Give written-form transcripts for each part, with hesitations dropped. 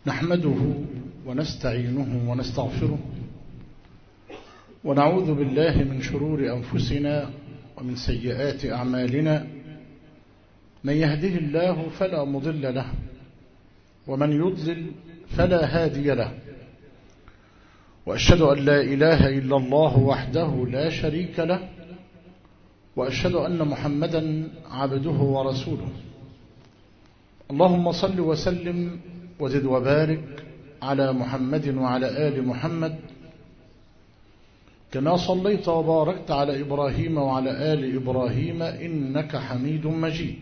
نحمده ونستعينه ونستغفره ونعوذ بالله من شرور أنفسنا ومن سيئات أعمالنا. من يهده الله فلا مضل له ومن يضلل فلا هادي له، وأشهد أن لا إله إلا الله وحده لا شريك له، وأشهد أن محمدا عبده ورسوله. اللهم صل وسلم وزد وبارك على محمد وعلى آل محمد كما صليت وباركت على إبراهيم وعلى آل إبراهيم إنك حميد مجيد.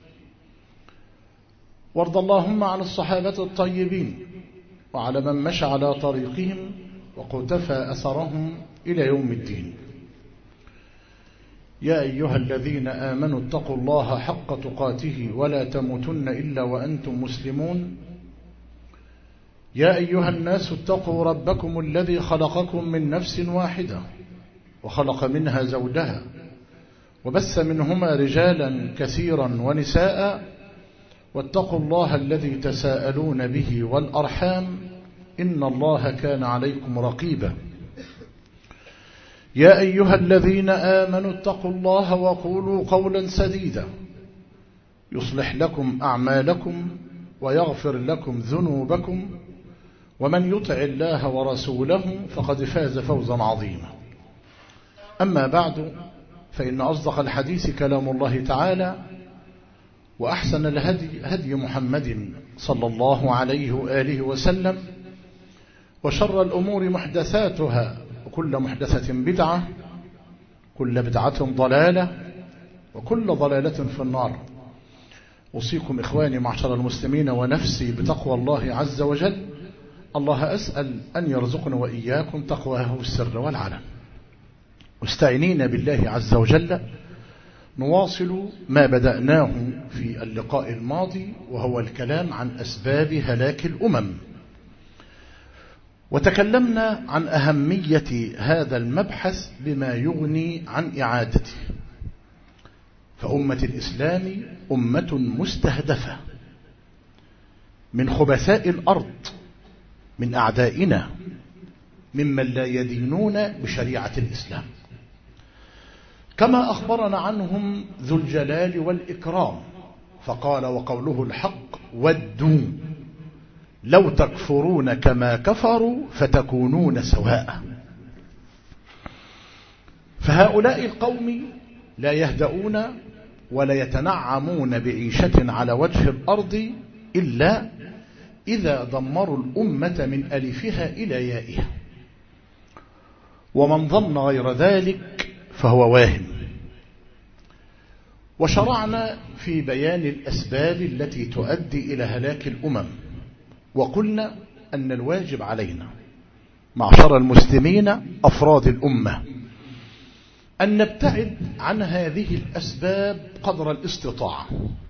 وارض اللهم عن الصحابة الطيبين وعلى من مشى على طريقهم وقتفى أثرهم إلى يوم الدين. يا أيها الذين آمنوا اتقوا الله حق تقاته ولا تموتن إلا وأنتم مسلمون. يا أيها الناس اتقوا ربكم الذي خلقكم من نفس واحدة وخلق منها زوجها وبث منهما رجالا كثيرا ونساء، واتقوا الله الذي تساءلون به والأرحام إن الله كان عليكم رقيبا. يا أيها الذين آمنوا اتقوا الله وقولوا قولا سديدا يصلح لكم أعمالكم ويغفر لكم ذنوبكم، ومن يطع الله ورسوله فقد فاز فوزا عظيما. أما بعد، فإن أصدق الحديث كلام الله تعالى، وأحسن الهدي هدي محمد صلى الله عليه وآله وسلم، وشر الأمور محدثاتها، وكل محدثة بدعة، كل بدعة ضلالة، وكل ضلالة في النار. أوصيكم إخواني معشر المسلمين ونفسي بتقوى الله عز وجل. الله أسأل أن يرزقنا وإياكم تقواه السر والعلن. مستعينين بالله عز وجل نواصل ما بدأناه في اللقاء الماضي، وهو الكلام عن أسباب هلاك الأمم، وتكلمنا عن أهمية هذا المبحث بما يغني عن إعادته. فأمة الإسلام أمة مستهدفة من خبثاء الأرض، من أعدائنا، ممن لا يدينون بشريعة الإسلام، كما أخبرنا عنهم ذو الجلال والإكرام، فقال وقوله الحق: ودوا لو تكفرون كما كفروا فتكونون سواء. فهؤلاء القوم لا يهدؤون ولا يتنعمون بعيشة على وجه الأرض إلا إذا دمروا الأمة من ألفها إلى يائها، ومن ظن غير ذلك فهو واهم. وشرعنا في بيان الأسباب التي تؤدي إلى هلاك الأمم، وقلنا أن الواجب علينا معشر المسلمين أفراد الأمة أن نبتعد عن هذه الأسباب قدر الاستطاعة.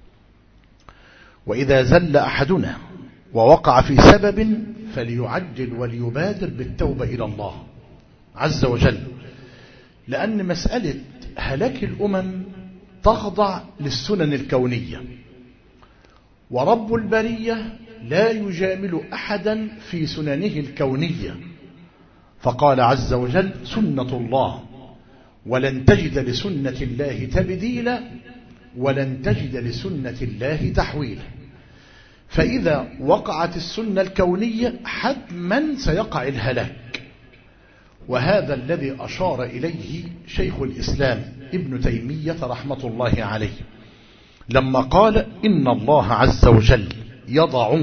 وإذا زل أحدنا ووقع في سبب فليعجل وليبادر بالتوبة إلى الله عز وجل، لأن مسألة هلاك الأمم تخضع للسنن الكونية، ورب البرية لا يجامل أحدا في سننه الكونية، فقال عز وجل: سنة الله ولن تجد لسنة الله تبديلا ولن تجد لسنة الله تحويلا. فإذا وقعت السنة الكونية حتما سيقع الهلاك، وهذا الذي أشار إليه شيخ الإسلام ابن تيمية رحمة الله عليه لما قال: إن الله عز وجل يضع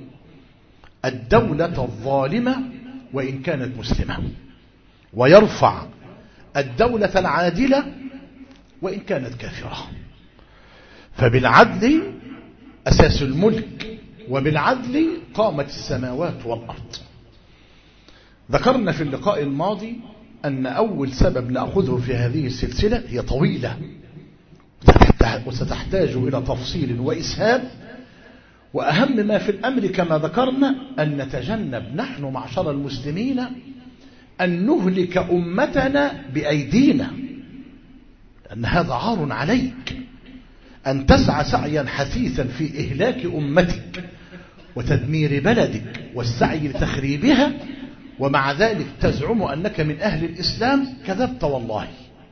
الدولة الظالمة وإن كانت مسلمة، ويرفع الدولة العادلة وإن كانت كافرة. فبالعدل أساس الملك، وبالعدل قامت السماوات والأرض. ذكرنا في اللقاء الماضي أن أول سبب نأخذه في هذه السلسلة هي طويلة وستحتاج إلى تفصيل وإسهاب، وأهم ما في الأمر كما ذكرنا أن نتجنب نحن معشر المسلمين أن نهلك أمتنا بأيدينا، لأن هذا عار عليك أن تسعى سعيا حثيثا في إهلاك أمتك وتدمير بلدك والسعي لتخريبها، ومع ذلك تزعم أنك من أهل الإسلام، كذبت والله.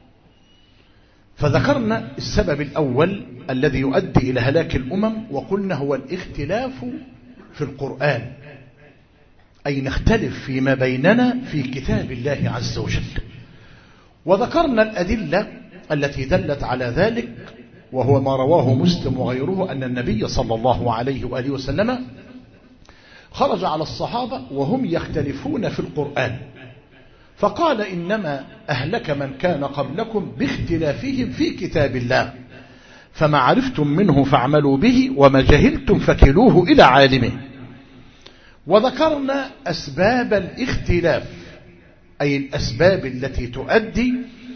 فذكرنا السبب الأول الذي يؤدي إلى هلاك الأمم، وقلنا هو الاختلاف في القرآن، أي نختلف فيما بيننا في كتاب الله عز وجل. وذكرنا الأدلة التي دلت على ذلك، وهو ما رواه مسلم وغيره أن النبي صلى الله عليه وآله وسلم خرج على الصحابة وهم يختلفون في القرآن، فقال إنما أهلك من كان قبلكم باختلافهم في كتاب الله، فما عرفتم منه فاعملوا به وما جهلتم فكلوه إلى عالمه. وذكرنا أسباب الاختلاف، أي الأسباب التي تؤدي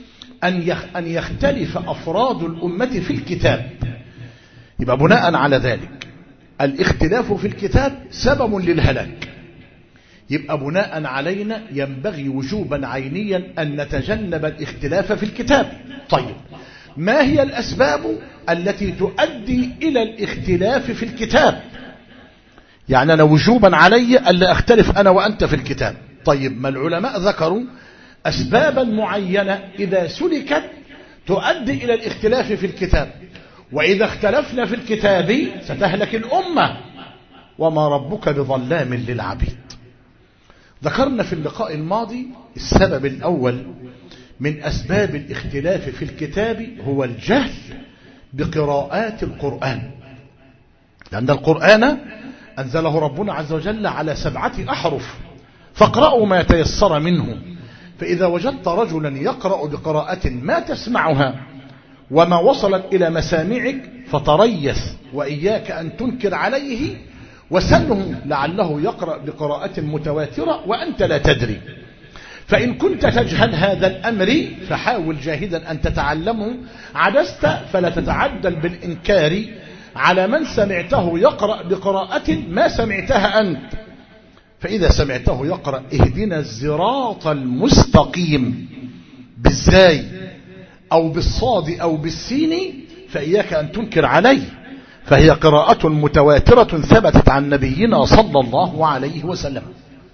أن يختلف أفراد الأمة في الكتاب. يبقى بناء على ذلك الاختلاف في الكتاب سبب للهلاك، يبقى بناء علينا ينبغي وجوبا عينيا أن نتجنب الاختلاف في الكتاب. طيب، ما هي الأسباب التي تؤدي إلى الاختلاف في الكتاب؟ يعني أنا وجوبا علي ألا أختلف أنا وأنت في الكتاب. طيب، ما العلماء ذكروا أسبابا معينة إذا سلكت تؤدي إلى الاختلاف في الكتاب، وإذا اختلفنا في الكتاب ستهلك الأمة، وما ربك بظلام للعبيد. ذكرنا في اللقاء الماضي السبب الأول من أسباب الاختلاف في الكتاب هو الجهل بقراءات القرآن، لأن القرآن أنزله ربنا عز وجل على 7 أحرف، فاقرأوا ما يتيسر منه. فإذا وجدت رجلا يقرأ بقراءة ما تسمعها وما وصلت إلى مسامعك فتريث، وإياك أن تنكر عليه، وسله لعله يقرأ بقراءة متواترة وأنت لا تدري. فإن كنت تجهل هذا الأمر فحاول جاهدا أن تتعلمه، عجزت فلا تتعدل بالإنكار على من سمعته يقرأ بقراءة ما سمعتها أنت. فإذا سمعته يقرأ اهدنا الصراط المستقيم بالزاي أو بالصاد أو بالسين فإياك أن تنكر عليه، فهي قراءة متواترة ثبتت عن نبينا صلى الله عليه وسلم.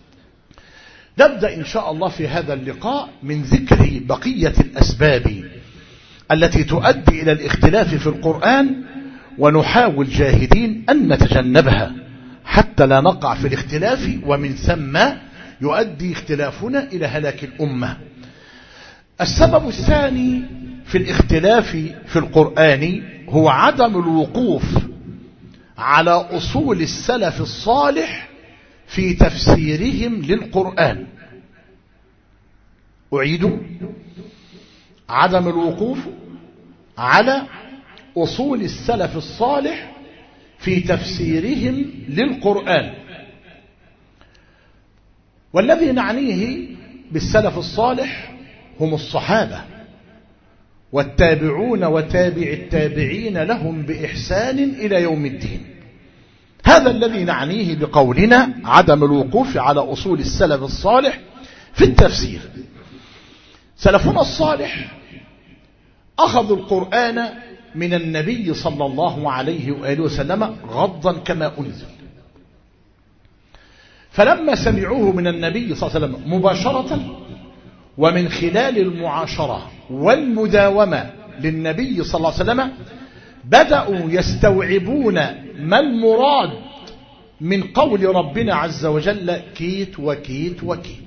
نبدأ إن شاء الله في هذا اللقاء من ذكر بقية الأسباب التي تؤدي إلى الاختلاف في القرآن، ونحاول جاهدين أن نتجنبها حتى لا نقع في الاختلاف، ومن ثم يؤدي اختلافنا إلى هلاك الأمة. السبب الثاني في الاختلاف في القرآن هو عدم الوقوف على أصول السلف الصالح في تفسيرهم للقرآن. أعيد: عدم الوقوف على أصول السلف الصالح في تفسيرهم للقرآن. والذي نعنيه بالسلف الصالح هم الصحابة والتابعون وتابع التابعين لهم بإحسان إلى يوم الدين. هذا الذي نعنيه بقولنا عدم الوقوف على أصول السلف الصالح في التفسير. سلفنا الصالح أخذوا القرآن من النبي صلى الله عليه وآله وسلم غضا كما أنزل، فلما سمعوه من النبي صلى الله عليه وسلم مباشرة ومن خلال المعاشرة والمداومة للنبي صلى الله عليه وسلم بدأوا يستوعبون ما المراد من قول ربنا عز وجل كيت وكيت وكيت.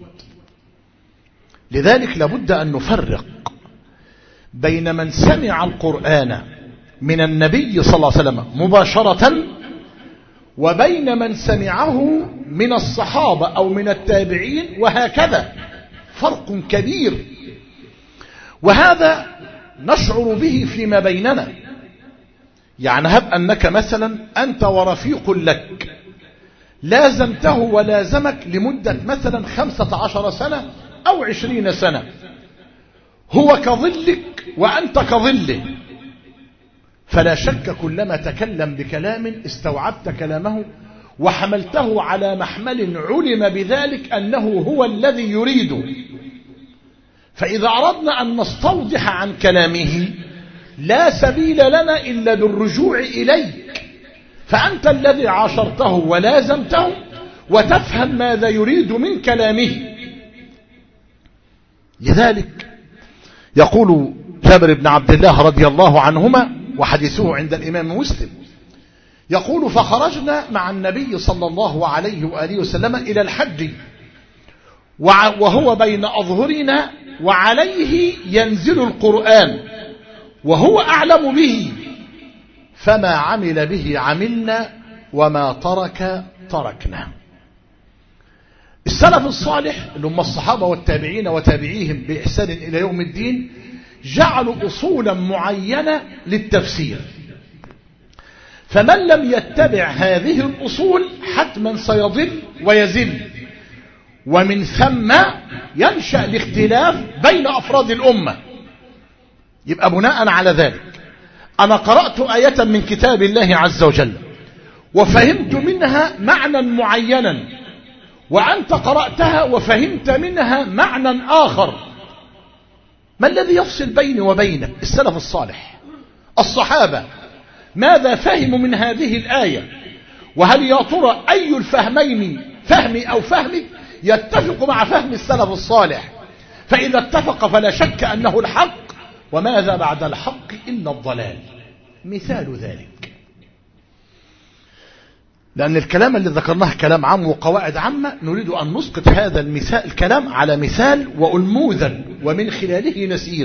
لذلك لابد أن نفرق بين من سمع القرآن من النبي صلى الله عليه وسلم مباشرة وبين من سمعه من الصحابة أو من التابعين، وهكذا فرق كبير. وهذا نشعر به فيما بيننا. يعني هب أنك مثلا أنت ورفيق لك لازمته ولازمك لمدة مثلا 15 سنة أو 20 سنة، هو كظلك وأنت كظله، فلا شك كلما تكلم بكلام استوعبت كلامه وحملته على محمل علم بذلك أنه هو الذي يريده. فإذا أردنا أن نستوضح عن كلامه لا سبيل لنا إلا بالرجوع إليك، فأنت الذي عاشرته ولازمته وتفهم ماذا يريد من كلامه. لذلك يقول جابر بن عبد الله رضي الله عنهما، وحديثه عند الإمام مسلم، يقول: فخرجنا مع النبي صلى الله عليه وآله وسلم إلى الحج وهو بين أظهرنا وعليه ينزل القرآن وهو أعلم به، فما عمل به عملنا وما ترك تركنا. السلف الصالح اللي هم الصحابة والتابعين وتابعيهم بإحسان إلى يوم الدين جعلوا أصولا معينة للتفسير، فمن لم يتبع هذه الأصول حتما سيضل ويزل، ومن ثم ينشأ الاختلاف بين أفراد الأمة. يبقى بناء على ذلك أنا قرأت آية من كتاب الله عز وجل وفهمت منها معنى معينا، وأنت قرأتها وفهمت منها معنى آخر، ما الذي يفصل بيني وبينك؟ السلف الصالح الصحابة ماذا فهموا من هذه الآية؟ وهل يا ترى أي الفهمين فهمي أو فهمك يتفق مع فهم السلف الصالح؟ فإذا اتفق فلا شك أنه الحق، وماذا بعد الحق إلا الضلال. مثال ذلك، لأن الكلام اللي ذكرناه كلام عام وقواعد عامة، نريد أن نسقط هذا المثال الكلام على مثال وأنموذج ومن خلاله نسير.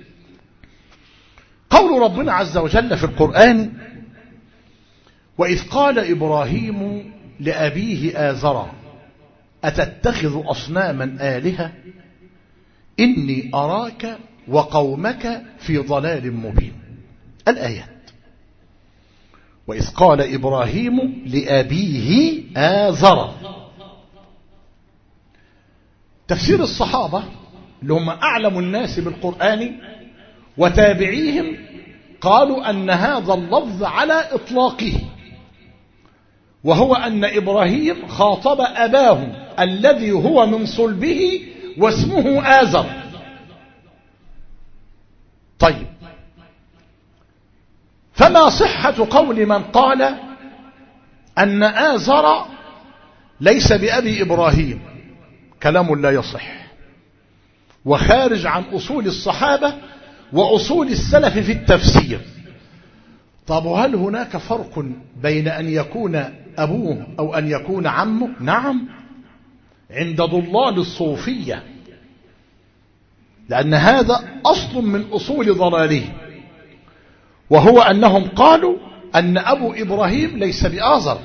قول ربنا عز وجل في القرآن: وإذ قال إبراهيم لأبيه آزر أتتخذ أصناما آلهة إني أراك وقومك في ضلال مبين. الآيات: وإذ قال إبراهيم لأبيه آزر. تفسير الصحابة اللي هم أعلم الناس بالقرآن وتابعيهم قالوا أن هذا اللفظ على إطلاقه، وهو أن إبراهيم خاطب أباه الذي هو من صلبه واسمه آزر. طيب، فما صحة قول من قال أن آزر ليس بأبي إبراهيم؟ كلام لا يصح وخارج عن أصول الصحابة وأصول السلف في التفسير. طب هل هناك فرق بين أن يكون أبوه أو أن يكون عمه؟ نعم، عند ضلال الصوفية، لأن هذا أصل من أصول ضلاله، وهو أنهم قالوا أن أبو إبراهيم ليس بآزر،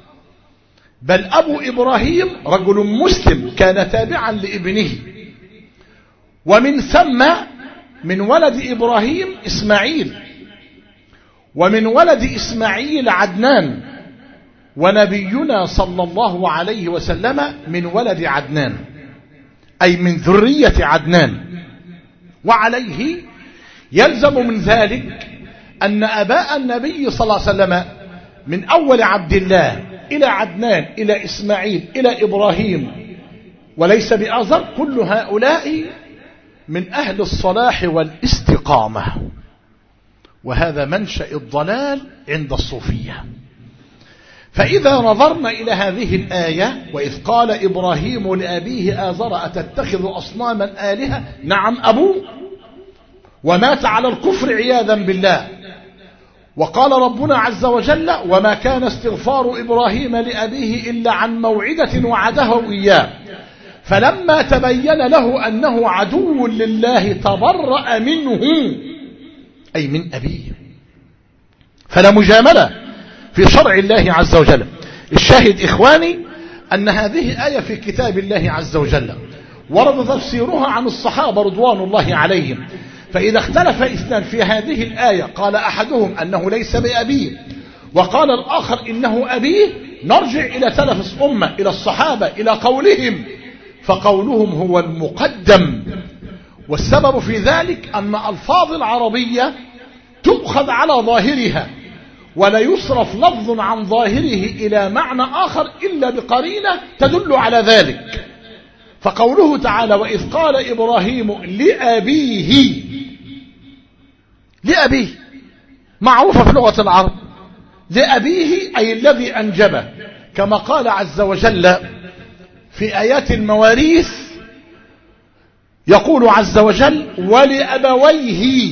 بل أبو إبراهيم رجل مسلم كان تابعا لابنه، ومن ثم من ولد إبراهيم إسماعيل، ومن ولد إسماعيل عدنان، ونبينا صلى الله عليه وسلم من ولد عدنان، أي من ذرية عدنان. وعليه يلزم من ذلك أن أباء النبي صلى الله عليه وسلم من أول عبد الله إلى عدنان إلى إسماعيل إلى إبراهيم وليس بآزر، كل هؤلاء من أهل الصلاح والاستقامة، وهذا منشأ الضلال عند الصوفية. فإذا نظرنا إلى هذه الآية: وإذ قال إبراهيم لأبيه آزر أتتخذ أصناما آلهة، نعم أبوه ومات على الكفر عياذا بالله. وقال ربنا عز وجل: وما كان استغفار إبراهيم لأبيه إلا عن موعدة وعده إياه فلما تبين له أنه عدو لله تبرأ منه، أي من أبيه. فلا مجاملة في شرع الله عز وجل. الشاهد إخواني أن هذه آية في كتاب الله عز وجل ورد تفسيرها عن الصحابة رضوان الله عليهم. فإذا اختلف اثنان في هذه الآية، قال أحدهم أنه ليس بأبيه وقال الآخر إنه أبيه، نرجع إلى سلف الأمة، إلى الصحابة، إلى قولهم، فقولهم هو المقدم. والسبب في ذلك أن ألفاظ العربية تؤخذ على ظاهرها، ولا يصرف لفظ عن ظاهره إلى معنى آخر إلا بقرينة تدل على ذلك. فقوله تعالى: وإذ قال إبراهيم لأبيه، لأبيه معروفة في لغة العرب، لأبيه أي الذي أنجبه، كما قال عز وجل في آيات المواريث، يقول عز وجل ولأبويه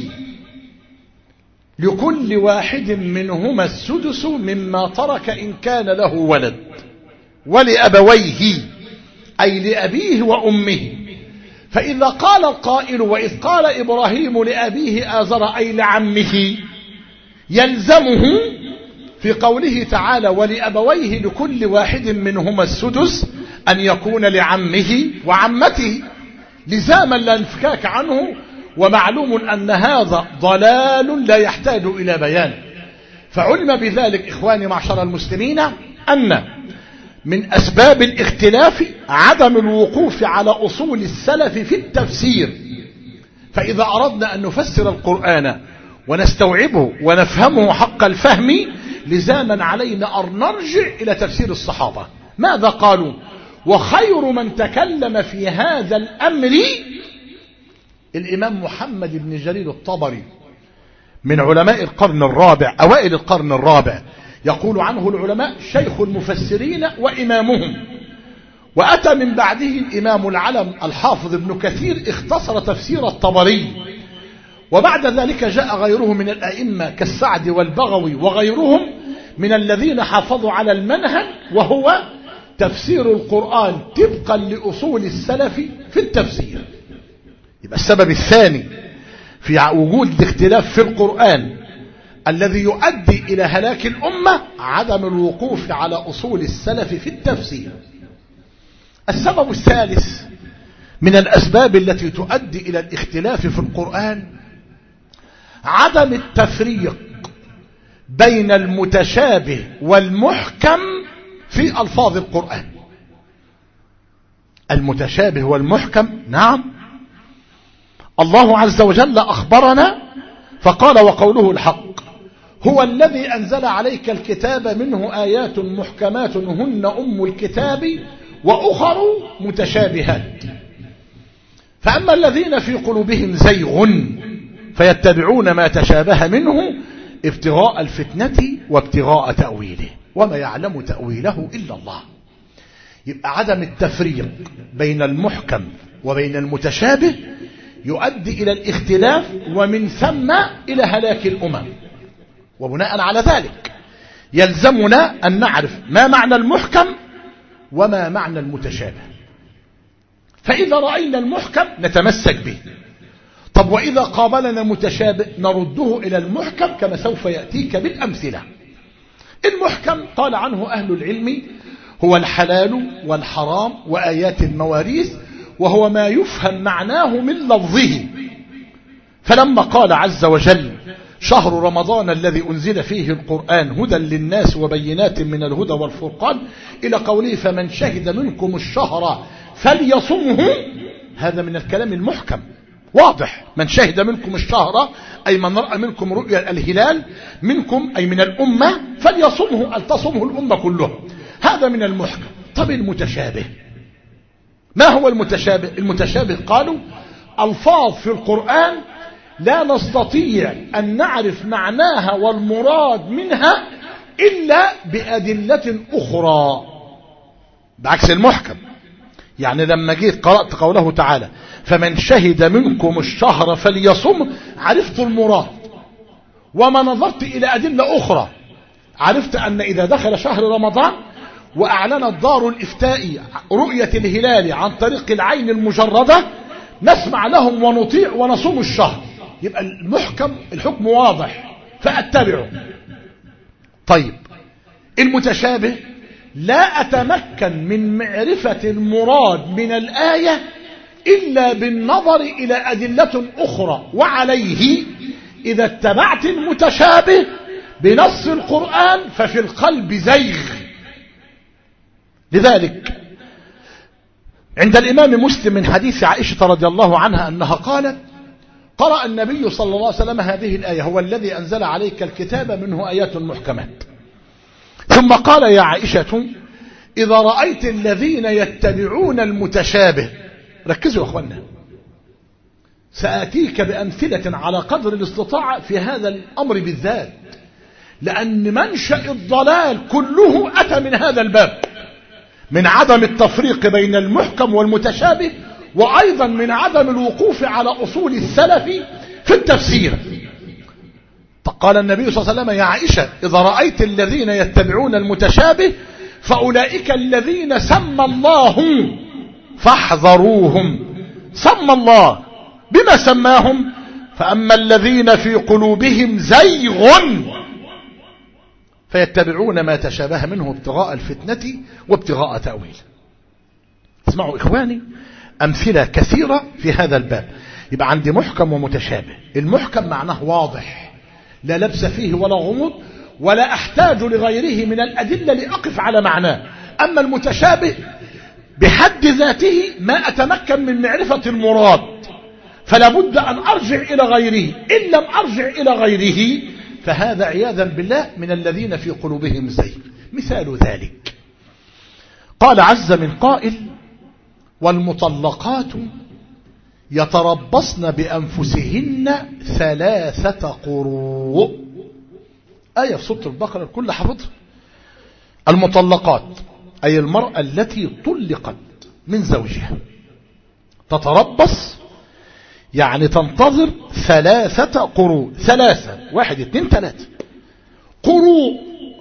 لكل واحد منهما السدس مما ترك إن كان له ولد. ولأبويه أي لأبيه وأمه. فإذا قال القائل وإذ قال إبراهيم لأبيه آزر أي لعمه، يلزمه في قوله تعالى ولأبويه لكل واحد منهما السدس أن يكون لعمه وعمته لزاما لا انفكاك عنه، ومعلوم أن هذا ضلال لا يحتاج إلى بيان. فعلم بذلك إخواني معشر المسلمين أن من أسباب الاختلاف عدم الوقوف على أصول السلف في التفسير. فإذا أردنا أن نفسر القرآن ونستوعبه ونفهمه حق الفهم، لزاما علينا أن نرجع إلى تفسير الصحابة. ماذا قالوا؟ وخير من تكلم في هذا الأمر الإمام محمد بن جرير الطبري من علماء القرن الرابع، أوائل القرن الرابع. يقول عنه العلماء شيخ المفسرين وإمامهم. وأتى من بعده الإمام العلم الحافظ ابن كثير اختصر تفسير الطبري. وبعد ذلك جاء غيره من الأئمة كالسعدي والبغوي وغيرهم من الذين حافظوا على المنهج، وهو تفسير القرآن طبقا لأصول السلف في التفسير. يبقى السبب الثاني في وجود الاختلاف في القرآن الذي يؤدي إلى هلاك الأمة عدم الوقوف على أصول السلف في التفسير. السبب الثالث من الأسباب التي تؤدي إلى الاختلاف في القرآن عدم التفريق بين المتشابه والمحكم في ألفاظ القرآن. المتشابه والمحكم، نعم، الله عز وجل أخبرنا فقال وقوله الحق هو الذي أنزل عليك الكتاب منه آيات محكمات هن أم الكتاب وأخر متشابهات. فأما الذين في قلوبهم زيغ فيتبعون ما تشابه منه ابتغاء الفتنة وابتغاء تأويله وما يعلم تأويله إلا الله. يبقى عدم التفريق بين المحكم وبين المتشابه يؤدي إلى الاختلاف ومن ثم إلى هلاك الأمم. وبناء على ذلك يلزمنا أن نعرف ما معنى المحكم وما معنى المتشابه. فإذا رأينا المحكم نتمسك به. طب وإذا قابلنا المتشابه نرده إلى المحكم كما سوف يأتيك بالأمثلة. المحكم قال عنه أهل العلم هو الحلال والحرام وآيات المواريث، وهو ما يفهم معناه من لفظه. فلما قال عز وجل شهر رمضان الذي أنزل فيه القرآن هدى للناس وبينات من الهدى والفرقان إلى قوله فمن شهد منكم الشهر فليصمه، هذا من الكلام المحكم واضح. من شهد منكم الشهر أي من رأى منكم رؤيا الهلال منكم أي من الأمة فليصمه، تصمه الأمة كلها، هذا من المحكم. طب المتشابه ما هو المتشابه؟ المتشابه قالوا ألفاظ في القرآن لا نستطيع أن نعرف معناها والمراد منها إلا بأدلة أخرى بعكس المحكم. يعني لما جيت قرأت قوله تعالى فمن شهد منكم الشهر فليصم عرفت المراد، وما نظرت إلى أدلة أخرى عرفت أن إذا دخل شهر رمضان وأعلنت دار الإفتاء رؤية الهلال عن طريق العين المجردة نسمع لهم ونطيع ونصوم الشهر. يبقى المحكم الحكم واضح فأتبعه. طيب المتشابه لا أتمكن من معرفة المراد من الآية إلا بالنظر إلى أدلة أخرى، وعليه إذا اتبعت المتشابه بنص القرآن ففي القلب زيغ. لذلك عند الإمام مسلم من حديث عائشة رضي الله عنها أنها قالت قرأ النبي صلى الله عليه وسلم هذه الآية هو الذي أنزل عليك الكتاب منه آيات محكمات، ثم قال يا عائشة إذا رأيت الذين يتبعون المتشابه، ركزوا يا أخوانا سآتيك بأمثلة على قدر الاستطاعة في هذا الأمر بالذات، لأن منشأ الضلال كله أتى من هذا الباب، من عدم التفريق بين المحكم والمتشابه، وأيضا من عدم الوقوف على أصول السلف في التفسير. قال النبي صلى الله عليه وسلم: يا عائشة إذا رأيت الذين يتبعون المتشابه فأولئك الذين سمى الله فاحذروهم. سمى الله، بما سماهم؟ فأما الذين في قلوبهم زيغ فيتبعون ما تشابه منه ابتغاء الفتنة وابتغاء تأويل. اسمعوا إخواني، أمثلة كثيرة في هذا الباب. يبقى عندي محكم ومتشابه. المحكم معناه واضح، لا لبس فيه ولا غموض، ولا أحتاج لغيره من الأدلة لأقف على معناه. أما المتشابه بحد ذاته ما أتمكن من معرفة المراد، فلا بد أن أرجع إلى غيره. إن لم أرجع إلى غيره فهذا عياذا بالله من الذين في قلوبهم زيغ. مثال ذلك قال عز من قائل: والمطلقات يتربصن بأنفسهن 3 قروء. آية في سورة البقرة الكل حفظها. المطلقات أي المرأة التي طلقت من زوجها تتربص، يعني تنتظر 3 قروء. 3، 1 2 3 قروء.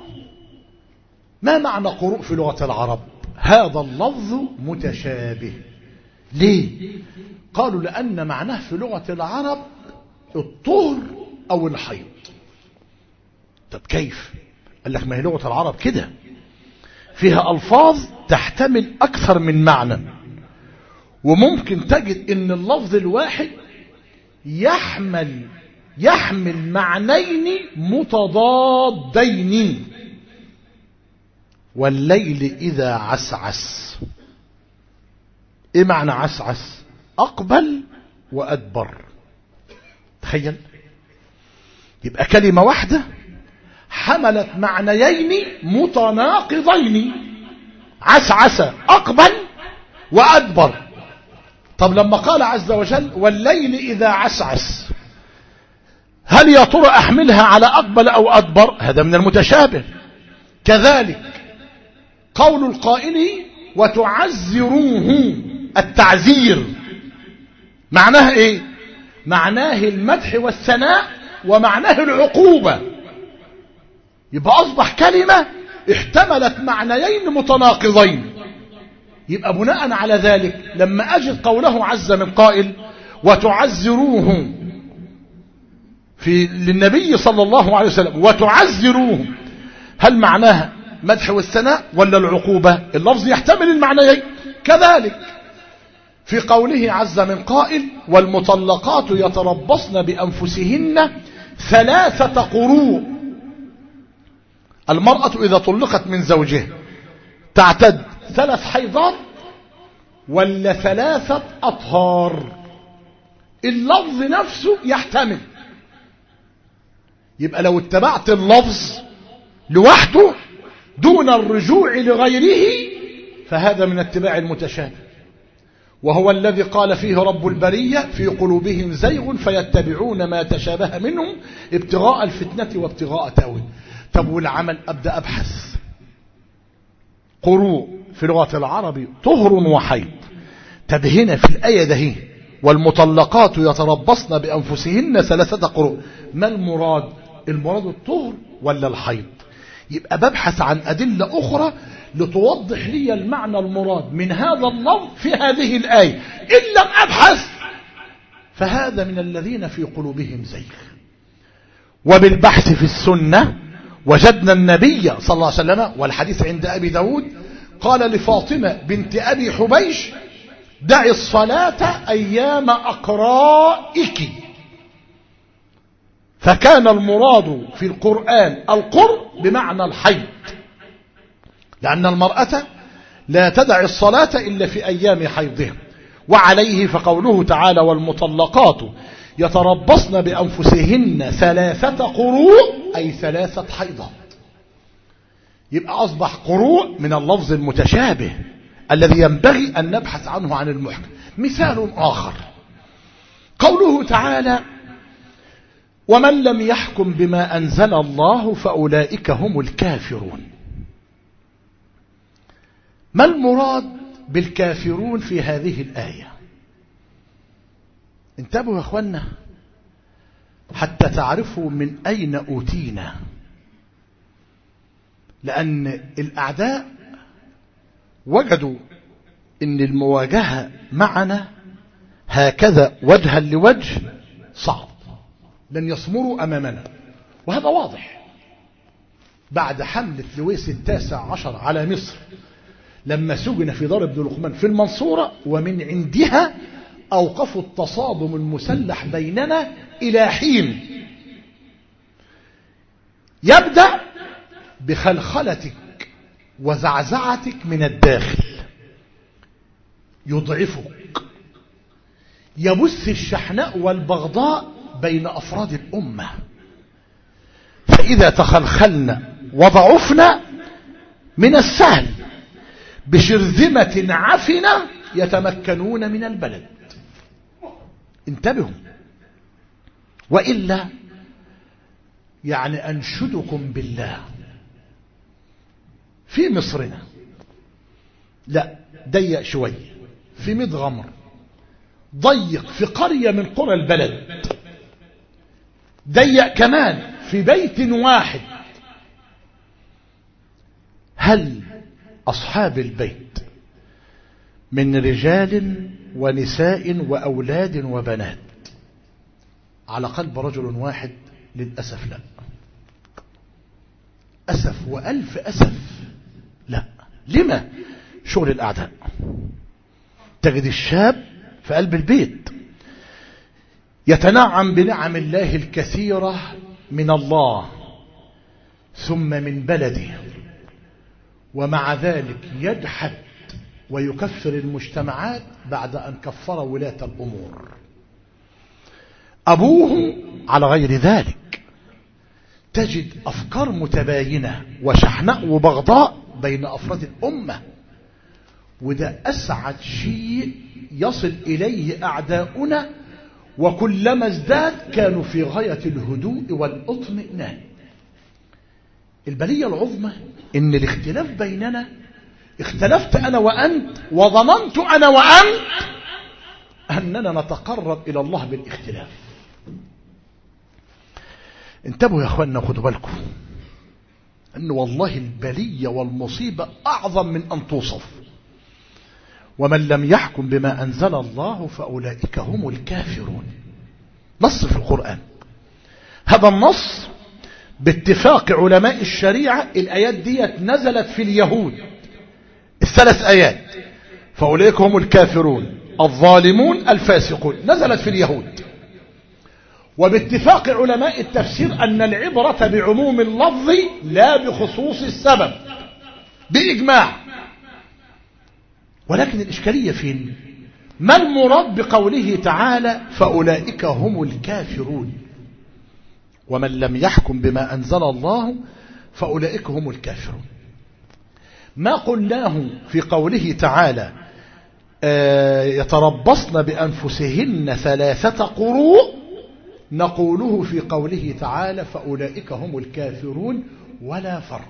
ما معنى قروء في لغة العرب؟ هذا اللفظ متشابه. ليه؟ قالوا لأن معناه في لغة العرب الطهر أو الحيض. طب كيف؟ قال لك ما هي لغة العرب كده فيها ألفاظ تحتمل أكثر من معنى، وممكن تجد ان اللفظ الواحد يحمل معنيين متضادين. والليل إذا عسعس. ايه معنى عسعس؟ أقبل وأدبر. تخيل، يبقى كلمة واحدة حملت معنيين متناقضين. عسعس أقبل وأدبر. طب لما قال عز وجل والليل إذا عسعس، هل يا ترى أحملها على أقبل أو أدبر؟ هذا من المتشابه. كذلك قول القائل وتعزروه، التعزير معناه ايه؟ معناه المدح والثناء، ومعناه العقوبة. يبقى أصبح كلمة احتملت معنيين متناقضين. يبقى بناء على ذلك لما أجد قوله عز من قائل وتعزروه للنبي صلى الله عليه وسلم، وتعزروه، هل معناها مدح والثناء ولا العقوبة؟ اللفظ يحتمل المعنيين. كذلك في قوله عز من قائل والمطلقات يتربصن بأنفسهن 3 قروء. المرأة إذا طلقت من زوجها تعتد 3 حيضات ولا 3 أطهار؟ اللفظ نفسه يحتمل. يبقى لو اتبعت اللفظ لوحده دون الرجوع لغيره فهذا من اتباع المتشابه، وهو الذي قال فيه رب البرية في قلوبهم زيغ فيتبعون ما تشابه منهم ابتغاء الفتنة وابتغاء تأويل. طب والعمل؟ أبدأ أبحث. قروء في لغة العرب طهر وحيض. طب هنا في الآية ده والمطلقات يتربصن بأنفسهن 3 قروء، ما المراد؟ المراد الطهر ولا الحيض؟ يبقى ببحث عن أدلة أخرى لتوضح لي المعنى المراد من هذا اللفظ في هذه الآية. إن لم أبحث فهذا من الذين في قلوبهم زيغ. وبالبحث في السنة وجدنا النبي صلى الله عليه وسلم، والحديث عند أبي داود، قال لفاطمة بنت أبي حبيش دعي الصلاة أيام أقرائك. فكان المراد في القرآن القر بمعنى الحيض، لأن المرأة لا تدع الصلاة إلا في أيام حيضها. وعليه فقوله تعالى والمطلقات يتربصن بأنفسهن 3 قروء أي 3 حيضات. يبقى أصبح قروء من اللفظ المتشابه الذي ينبغي أن نبحث عنه عن المحكم. مثال آخر قوله تعالى ومن لم يحكم بما أنزل الله فأولئك هم الكافرون. ما المراد بالكافرون في هذه الآية؟ انتبهوا يا أخوانا حتى تعرفوا من أين أوتينا، لأن الأعداء وجدوا أن المواجهة معنا هكذا وجها لوجه صعب، لن يصمروا أمامنا، وهذا واضح بعد حملة لويس 19 على مصر لما سجن في دار ابن لقمان في المنصورة، ومن عندها أوقفوا التصادم المسلح بيننا إلى حين. يبدأ بخلخلتك وزعزعتك من الداخل، يضعفك، يبث الشحناء والبغضاء بين أفراد الأمة، فإذا تخلخلنا وضعفنا من السهل بشرذمة عفنة يتمكنون من البلد. انتبهوا، وإلا يعني أنشدكم بالله في مصرنا لا ضيق شوي، في مدغمر ضيق، في قرية من قرى البلد ضيق كمان، في بيت واحد. هل أصحاب البيت من رجال ونساء وأولاد وبنات على قلب رجل واحد؟ للأسف لا، أسف وألف أسف لا. لما؟ شغل الأعداء. تجد الشاب في قلب البيت يتنعم بنعم الله الكثيرة من الله ثم من بلده، ومع ذلك يجحد ويكفر المجتمعات بعد أن كفر ولاة الأمور. أبوه على غير ذلك. تجد أفكار متباينة وشحناء وبغضاء بين أفراد الأمة، وده أسعد شيء يصل إليه أعداؤنا، وكلما ازداد كانوا في غاية الهدوء والاطمئنان. البلية العظمى إن الاختلاف بيننا، اختلفت أنا وأنت وظننت أنا وأنت أننا نتقرب إلى الله بالاختلاف. انتبهوا يا أخوانا، خدوا بالكم أن والله البلية والمصيبة أعظم من أن توصف. ومن لم يحكم بما أنزل الله فأولئك هم الكافرون. نص في القرآن، هذا النص باتفاق علماء الشريعة. الآيات دي نزلت في اليهود، الثلاث آيات، فأولئك هم الكافرون الظالمون الفاسقون، نزلت في اليهود. وباتفاق علماء التفسير أن العبرة بعموم اللفظ لا بخصوص السبب، بإجماع. ولكن الإشكالية فين؟ ما المراد بقوله تعالى فأولئك هم الكافرون؟ ومن لم يحكم بما أنزل الله فأولئك هم الكافرون. ما قلناه في قوله تعالى يتربصن بأنفسهن 3 قروء، نقوله في قوله تعالى فأولئك هم الكافرون، ولا فرق.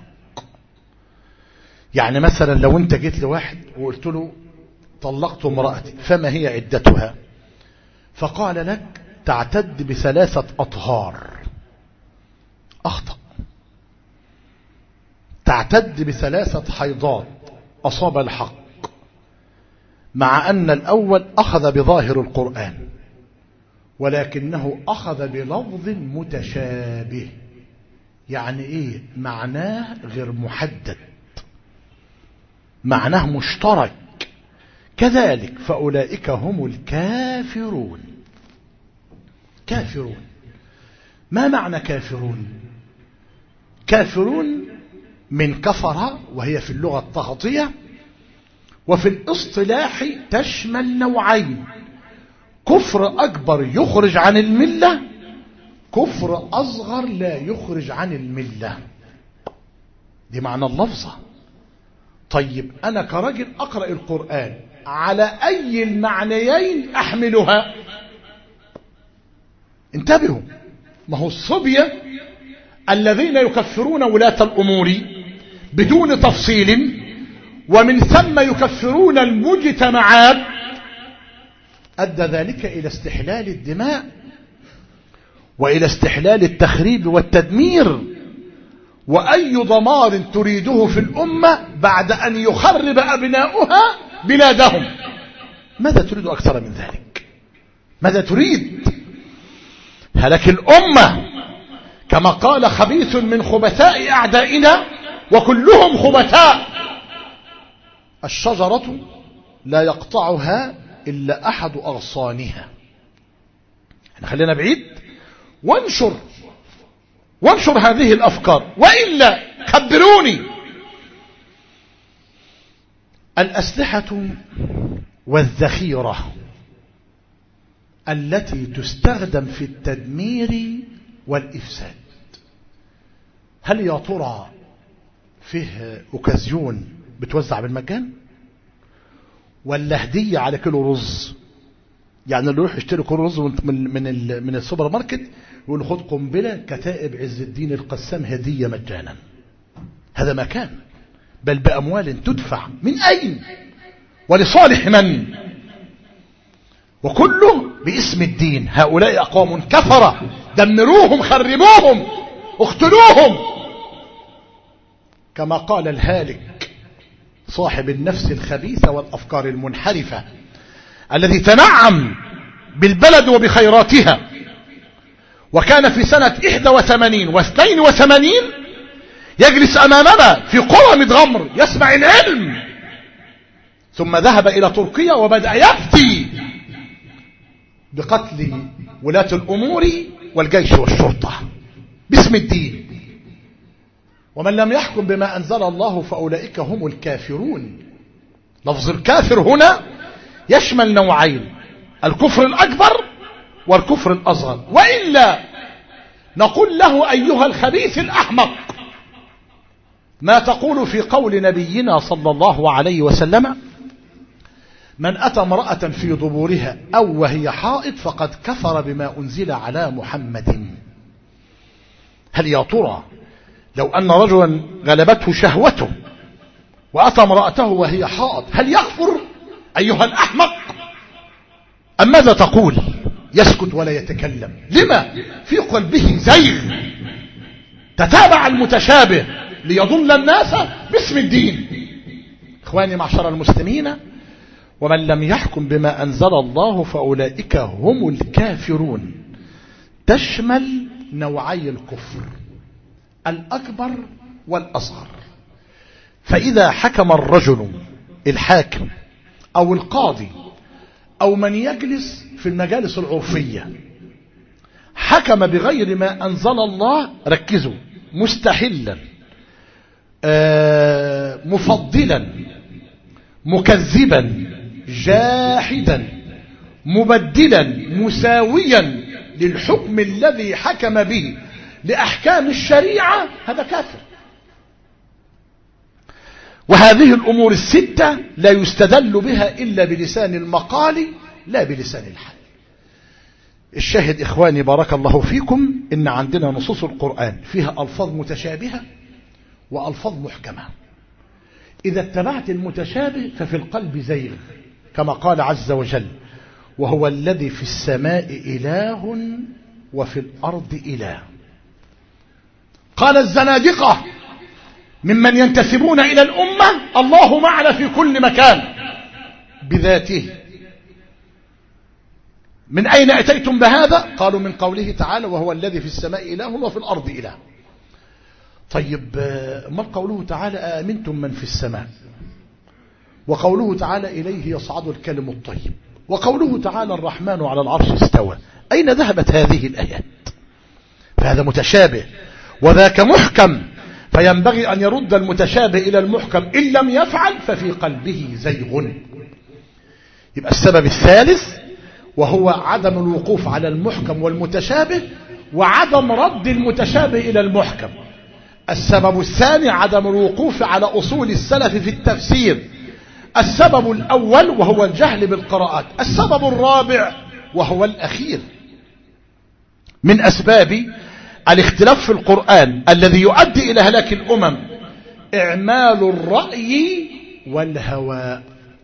يعني مثلا لو انت جيت لواحد وقلت له طلقت امرأتي فما هي عدتها، فقال لك تعتد ب3 أطهار، أخطأ. تعتد ب3 حيضات، أصاب الحق، مع أن الأول أخذ بظاهر القرآن ولكنه أخذ بلفظ متشابه. يعني إيه؟ معناه غير محدد، معناه مشترك. كذلك فأولئك هم الكافرون. كافرون، ما معنى كافرون؟ كافرون من كفر، وهي في اللغة التغطية، وفي الاصطلاح تشمل نوعين: كفر أكبر يخرج عن الملة، كفر أصغر لا يخرج عن الملة. دي معنى اللفظة. طيب أنا كرجل أقرأ القرآن على أي المعنيين أحملها؟ انتبهوا، ما هو الصبية الذين يكفرون ولاة الأمور بدون تفصيل ومن ثم يكفرون المجتمعات أدى ذلك إلى استحلال الدماء وإلى استحلال التخريب والتدمير. وأي دمار تريده في الأمة بعد أن يخرب أبناؤها بلادهم؟ ماذا تريد أكثر من ذلك؟ ماذا تريد؟ هلك الأمة كما قال خبيث من خبثاء أعدائنا وكلهم خبثاء. الشجرة لا يقطعها إلا أحد أغصانها. احنا خلينا بعيد وانشر هذه الأفكار، وإلا خبروني. الأسلحة والذخيرة التي تستخدم في التدمير والإفساد، هل يا ترى فيه أوكازيون بتوزع بالمجان ولا هدية على كيلو رز؟ يعني اللي يروح يشتري كيلو رز من السوبر ماركت يقول خد قنبلة كتائب عز الدين القسام هدية مجانا. هذا ما كان، بل بأموال تدفع. من أين ولصالح من؟ وكله باسم الدين. هؤلاء أقوام كفرة، دمروهم، خربوهم، اقتلوهم. كما قال الهالك صاحب النفس الخبيثة والأفكار المنحرفة الذي تنعم بالبلد وبخيراتها، وكان في سنة 81 و82 يجلس أمامنا في قرى مدغمر يسمع العلم، ثم ذهب إلى تركيا وبدأ يفتي بقتل ولاة الأمور والجيش والشرطة باسم الدين. ومن لم يحكم بما أنزل الله فأولئك هم الكافرون. لفظ الكافر هنا يشمل نوعين: الكفر الأكبر والكفر الأصغر. وإلا نقول له أيها الخبيث الأحمق، ما تقول في قول نبينا صلى الله عليه وسلم: من أتى امرأة في ضبورها أو وهي حائض فقد كفر بما أنزل على محمد. هل يا ترى لو أن رجلا غلبته شهوته وأتى امرأته وهي حائض هل يكفر أيها الأحمق؟ أم ماذا تقول؟ يسكت ولا يتكلم. لما؟ في قلبه زيغ، تتابع المتشابه ليضل الناس باسم الدين. إخواني معشر المسلمين، ومن لم يحكم بما أنزل الله فأولئك هم الكافرون تشمل نوعي الكفر الأكبر والأصغر. فإذا حكم الرجل الحاكم أو القاضي أو من يجلس في المجالس العرفية حكم بغير ما أنزل الله، ركزوا، مستحلا مفضلا مكذبا جاحدا مبدلا مساويا للحكم الذي حكم به لأحكام الشريعة، هذا كافر. وهذه الأمور الستة لا يستدل بها إلا بلسان المقال لا بلسان الحال. الشاهد إخواني بارك الله فيكم إن عندنا نصوص القرآن فيها ألفاظ متشابهة وألفاظ محكمة. إذا اتبعت المتشابه ففي القلب زيغ، كما قال عز وجل: وهو الذي في السماء إله وفي الأرض إله. قال الزنادقة ممن ينتسبون إلى الأمة: الله معنا في كل مكان بذاته. من أين أتيتم بهذا؟ قالوا من قوله تعالى: وهو الذي في السماء إله وفي الأرض إله. طيب ما قوله تعالى: أأمنتم من في السماء، وقوله تعالى: إليه يصعد الكلم الطيب، وقوله تعالى: الرحمن على العرش استوى، أين ذهبت هذه الآيات؟ فهذا متشابه وذاك محكم، فينبغي أن يرد المتشابه إلى المحكم، إن لم يفعل ففي قلبه زيغ. يبقى السبب الثالث وهو عدم الوقوف على المحكم والمتشابه وعدم رد المتشابه إلى المحكم. السبب الثاني عدم الوقوف على أصول السلف في التفسير. السبب الأول وهو الجهل بالقراءات. السبب الرابع وهو الأخير من أسباب الاختلاف في القرآن الذي يؤدي إلى هلاك الأمم إعمال الرأي والهوى.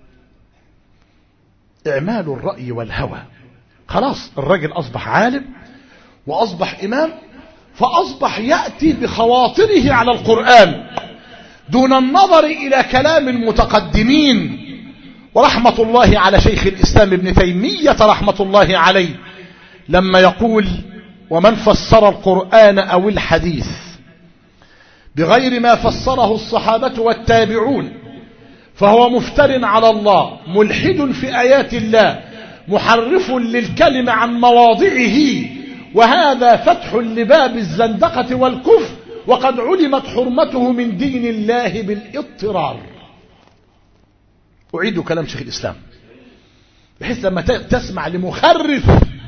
إعمال الرأي والهوى. خلاص الرجل أصبح عالم وأصبح إمام، فأصبح يأتي بخواطره على القرآن دون النظر إلى كلام المتقدمين. ورحمة الله على شيخ الإسلام ابن تيمية رحمة الله عليه لما يقول: ومن فسر القرآن أو الحديث بغير ما فسره الصحابة والتابعون فهو مفتر على الله، ملحد في آيات الله، محرف للكلم عن مواضعه، وهذا فتح لباب الزندقة والكفر، وقد علمت حرمته من دين الله بالاضطرار. أعيد كلام شيخ الإسلام بحيث لما تسمع لمخرف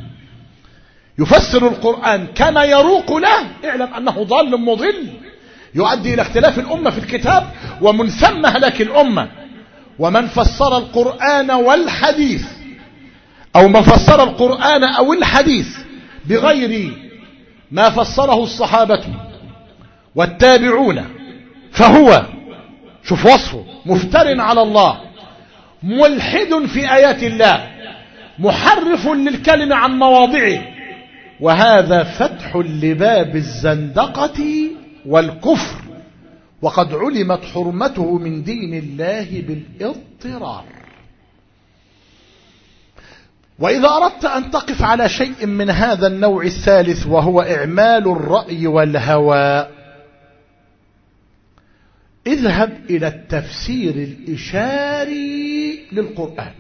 يفسر القرآن كما يروق له اعلم أنه ضال مضل يؤدي إلى اختلاف الأمة في الكتاب ومن ثم هلاك الأمة. ومن فسر القرآن والحديث أو من فسر القرآن أو الحديث بغير ما فسره الصحابة والتابعون فهو، شوف وصفه، مفتر على الله، ملحد في آيات الله، محرف للكلمة عن مواضعه، وهذا فتح لباب الزندقة والكفر، وقد علمت حرمته من دين الله بالاضطرار. وإذا أردت أن تقف على شيء من هذا النوع الثالث وهو إعمال الرأي والهوى، اذهب إلى التفسير الإشاري للقرآن.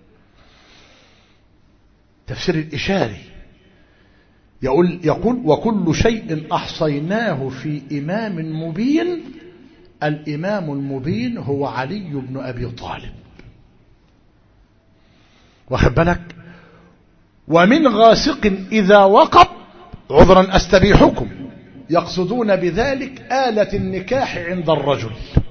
تفسير الإشاري يقول: وكل شيء أحصيناه في إمام مبين. الإمام المبين هو علي بن أبي طالب. واخد بالك؟ ومن غاسق إذا وقب عذرا أستبيحكم، يقصدون بذلك آلة النكاح عند الرجل.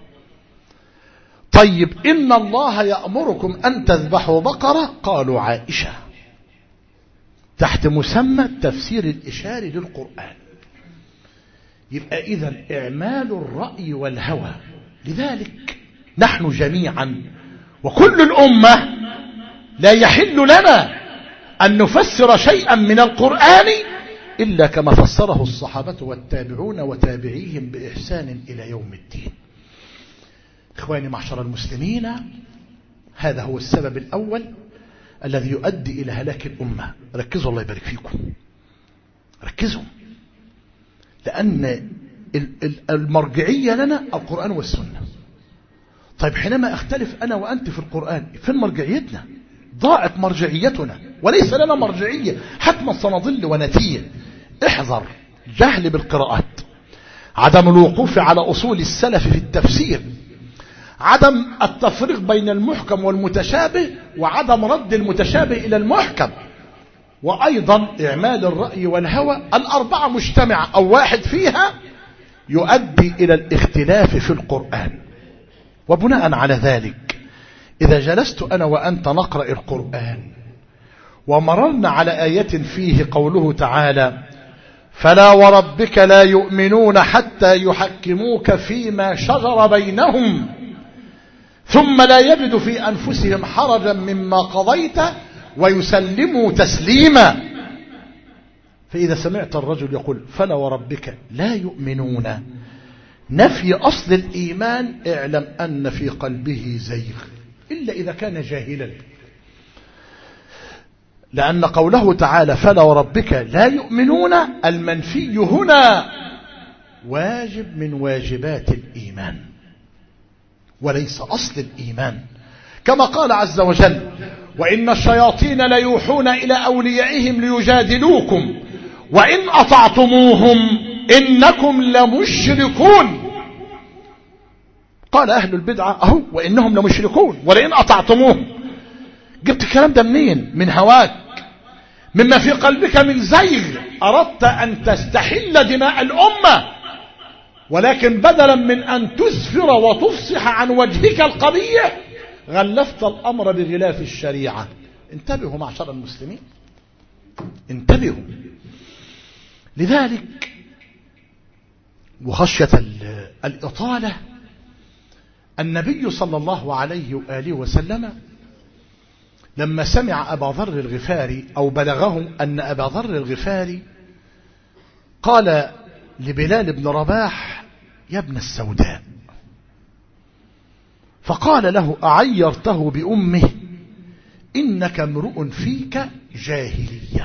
طيب إن الله يأمركم أن تذبحوا بقرة، قالوا عائشة، تحت مسمى التفسير الإشاري للقرآن. يبقى إذن إعمال الرأي والهوى. لذلك نحن جميعا وكل الأمة لا يحل لنا أن نفسر شيئا من القرآن إلا كما فسره الصحابة والتابعون وتابعيهم بإحسان إلى يوم الدين. إخواني معشر المسلمين، هذا هو السبب الأول الذي يؤدي إلى هلاك الأمة. ركزوا الله يبارك فيكم، ركزوا، لأن المرجعية لنا القرآن والسنة. طيب حينما أختلف أنا وأنت في القرآن، فين مرجعيتنا؟ ضاعت مرجعيتنا وليس لنا مرجعية، حتما سنضل ونتيه. احذر جهل بالقراءات، عدم الوقوف على أصول السلف في التفسير، عدم التفريق بين المحكم والمتشابه، وعدم رد المتشابه إلى المحكم، وأيضا إعمال الرأي والهوى. الأربعة مجتمعة أو واحد فيها يؤدي إلى الاختلاف في القرآن. وبناء على ذلك إذا جلست أنا وأنت نقرأ القرآن ومررنا على آية فيه قوله تعالى: فلا وربك لا يؤمنون حتى يحكموك فيما شجر بينهم ثم لا يجدوا في أنفسهم حرجا مما قضيت ويسلموا تسليما. فإذا سمعت الرجل يقول فلا وربك لا يؤمنون، نفي أصل الإيمان، اعلم أن في قلبه زيغ، إلا إذا كان جاهلا. لأن قوله تعالى فلا وربك لا يؤمنون، المنفي هنا واجب من واجبات الإيمان وليس أصل الإيمان، كما قال عز وجل: وإن الشياطين ليوحون إلى أوليائهم ليجادلوكم وإن أطعتموهم إنكم لمشركون. قال أهل البدعة أهو وإنهم لمشركون ولئن أطعتموهم. جبت الكلام ده منين؟ من هواك، مما في قلبك من زيغ. أردت أن تستحل دماء الأمة، ولكن بدلا من أن تسفر وتفصح عن وجهك القبيح غلفت الأمر بغلاف الشريعة. انتبهوا معشر المسلمين، انتبهوا. لذلك وخشية الإطالة النبي صلى الله عليه وآله وسلم لما سمع أبا ذر الغفاري أو بلغه أن أبا ذر الغفاري قال لبلال بن رباح يا ابن السوداء، فقال له أعيرته بأمه إنك امرؤ فيك جاهلية،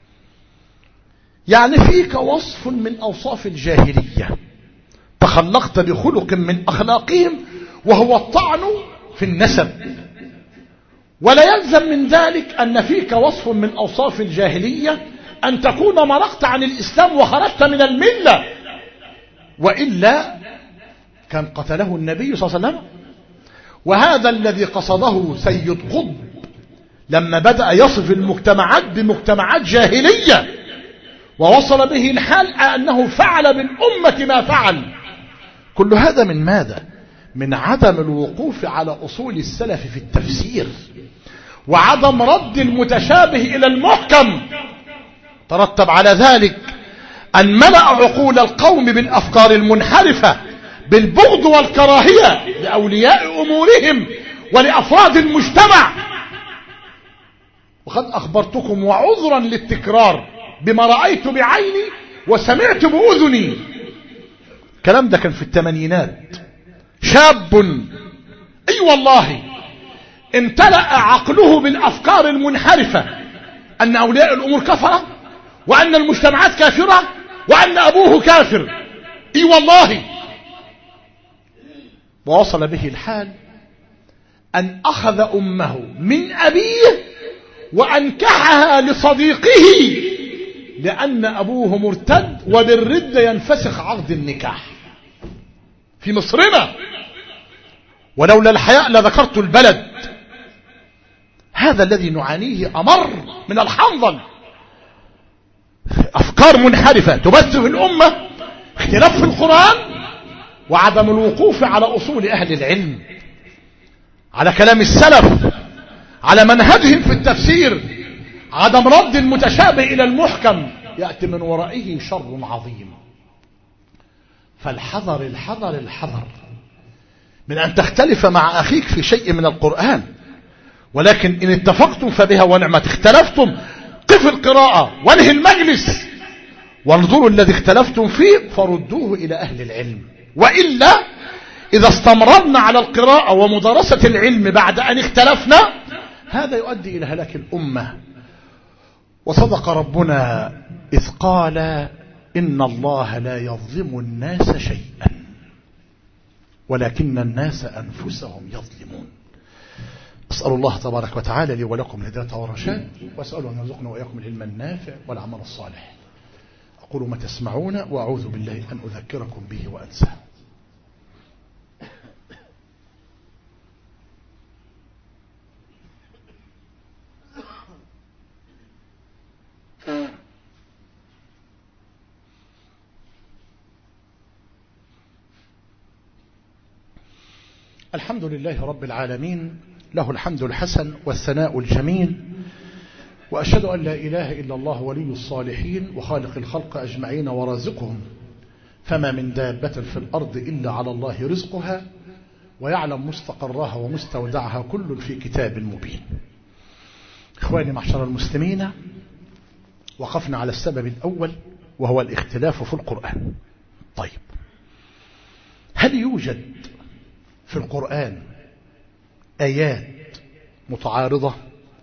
يعني فيك وصف من أوصاف الجاهلية، تخلقت بخلق من أخلاقهم وهو الطعن في النسب، ولا يلزم من ذلك أن فيك وصف من أوصاف الجاهلية أن تكون مرقت عن الإسلام وخرجت من الملة، وإلا كان قتله النبي صلى الله عليه وسلم. وهذا الذي قصده سيد قطب لما بدأ يصف المجتمعات بمجتمعات جاهلية، ووصل به الحال أنه فعل بالأمة ما فعل. كل هذا من ماذا؟ من عدم الوقوف على أصول السلف في التفسير، وعدم رد المتشابه إلى المحكم. ترتب على ذلك أن ملأ عقول القوم بالأفكار المنحرفة بالبغض والكراهية لأولياء أمورهم ولأفراد المجتمع. وقد أخبرتكم وعذرا للتكرار بما رأيت بعيني وسمعت بأذني. الكلام ده كان في الثمانينات. شاب أي والله امتلأ عقله بالأفكار المنحرفة أن أولياء الأمور كفرة، وأن المجتمعات كافرة، وأن أبوه كافر. أي والله. ووصل به الحال أن أخذ أمه من أبيه وأنكحها لصديقه لأن أبوه مرتد، وبالردة ينفسخ عقد النكاح في مصرنا، ولولا الحياء لذكرت البلد. هذا الذي نعانيه أمر من الحنظل. أفكار منحرفة تبث في الأمة، اختلاف في القرآن، وعدم الوقوف على أصول أهل العلم، على كلام السلف، على منهجهم في التفسير، عدم رد المتشابه إلى المحكم، يأتي من ورائه شر عظيم. فالحذر الحذر الحذر من أن تختلف مع أخيك في شيء من القرآن، ولكن إن اتفقتم فبها ونعمت، اختلفتم قف القراءة وانهي المجلس وانظروا الذي اختلفتم فيه فردوه إلى أهل العلم. وإلا إذا استمررنا على القراءة ومدارسة العلم بعد أن اختلفنا، هذا يؤدي إلى هلاك الأمة. وصدق ربنا إذ قال إن الله لا يظلم الناس شيئا ولكن الناس أنفسهم يظلمون. أسأل الله تبارك وتعالى لي ولكم الهداية والرشاد، وأسأل أن يرزقنا وإياكم العلم النافع والعمل الصالح. أقول ما تسمعون وأعوذ بالله أن أذكركم به وأنساه. الحمد لله رب العالمين، له الحمد الحسن والثناء الجميل، وأشهد أن لا إله إلا الله ولي الصالحين وخالق الخلق أجمعين ورازقهم، فما من دابة في الأرض إلا على الله رزقها ويعلم مستقرها ومستودعها كل في كتاب مبين. إخواني معشر المسلمين، وقفنا على السبب الأول وهو الاختلاف في القرآن. طيب، هل يوجد في القرآن آيات متعارضة؟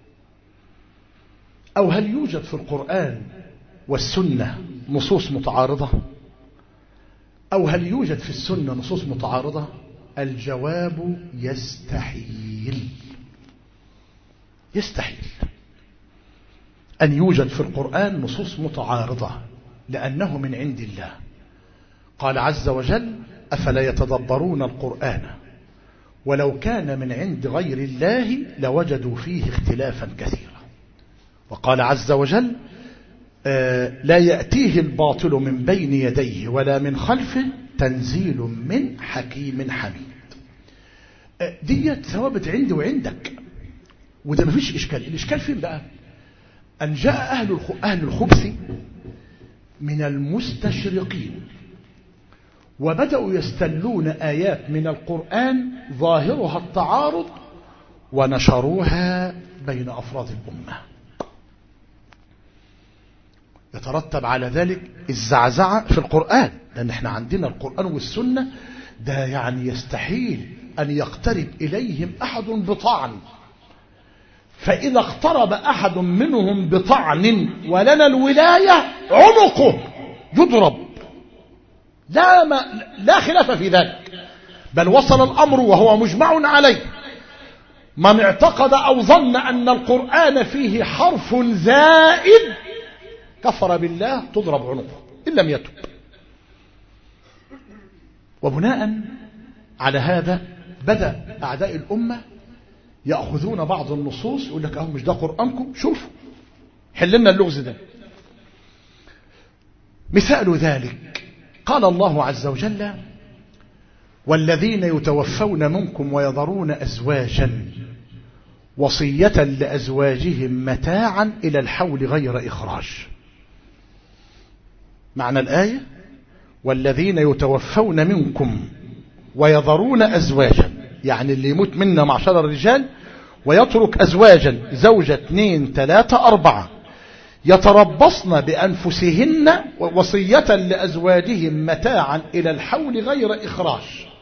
أو هل يوجد في القرآن والسنة نصوص متعارضة؟ أو هل يوجد في السنة نصوص متعارضة؟ الجواب يستحيل. يستحيل أن يوجد في القرآن نصوص متعارضة، لأنه من عند الله. قال عز وجل: أفلا يتدبرون القرآن ولو كان من عند غير الله لوجدوا فيه اختلافا كثيرا. وقال عز وجل: لا يأتيه الباطل من بين يديه ولا من خلفه تنزيل من حكيم حميد. ديت ثوابت عندي وعندك، وده مفيش إشكال. الإشكال فين بقى؟ أن جاء أهل الخبث من المستشرقين، وبدأوا يستلون آيات من القرآن ظاهرها التعارض ونشروها بين أفراد الأمة. يترتب على ذلك الزعزعة في القرآن، لأن احنا عندنا القرآن والسنة ده يعني يستحيل أن يقترب إليهم أحد بطعن، فإذا اقترب أحد منهم بطعن ولنا الولاية عنقه يضرب، لا خلاف في ذلك، بل وصل الأمر وهو مجمع عليه. من اعتقد أو ظن أن القرآن فيه حرف زائد كفر بالله، تضرب عنقه إن لم يتب. وبناء على هذا بدأ أعداء الأمة يأخذون بعض النصوص، يقول لك أهو مش ده قرآنكم، شوفوا حلنا اللغز ده. مثال ذلك قال الله عز وجل: والذين يتوفون منكم ويذرون أزواجا وصية لأزواجهم متاعا إلى الحول غير إخراج. معنى الآية: والذين يتوفون منكم ويذرون أزواجا، يعني اللي يموت منا معشر الرجال ويترك أزواجا، زوجة 2 3 4، يتربصن بأنفسهن وصية لأزواجهم متاعا إلى الحول غير إخراج.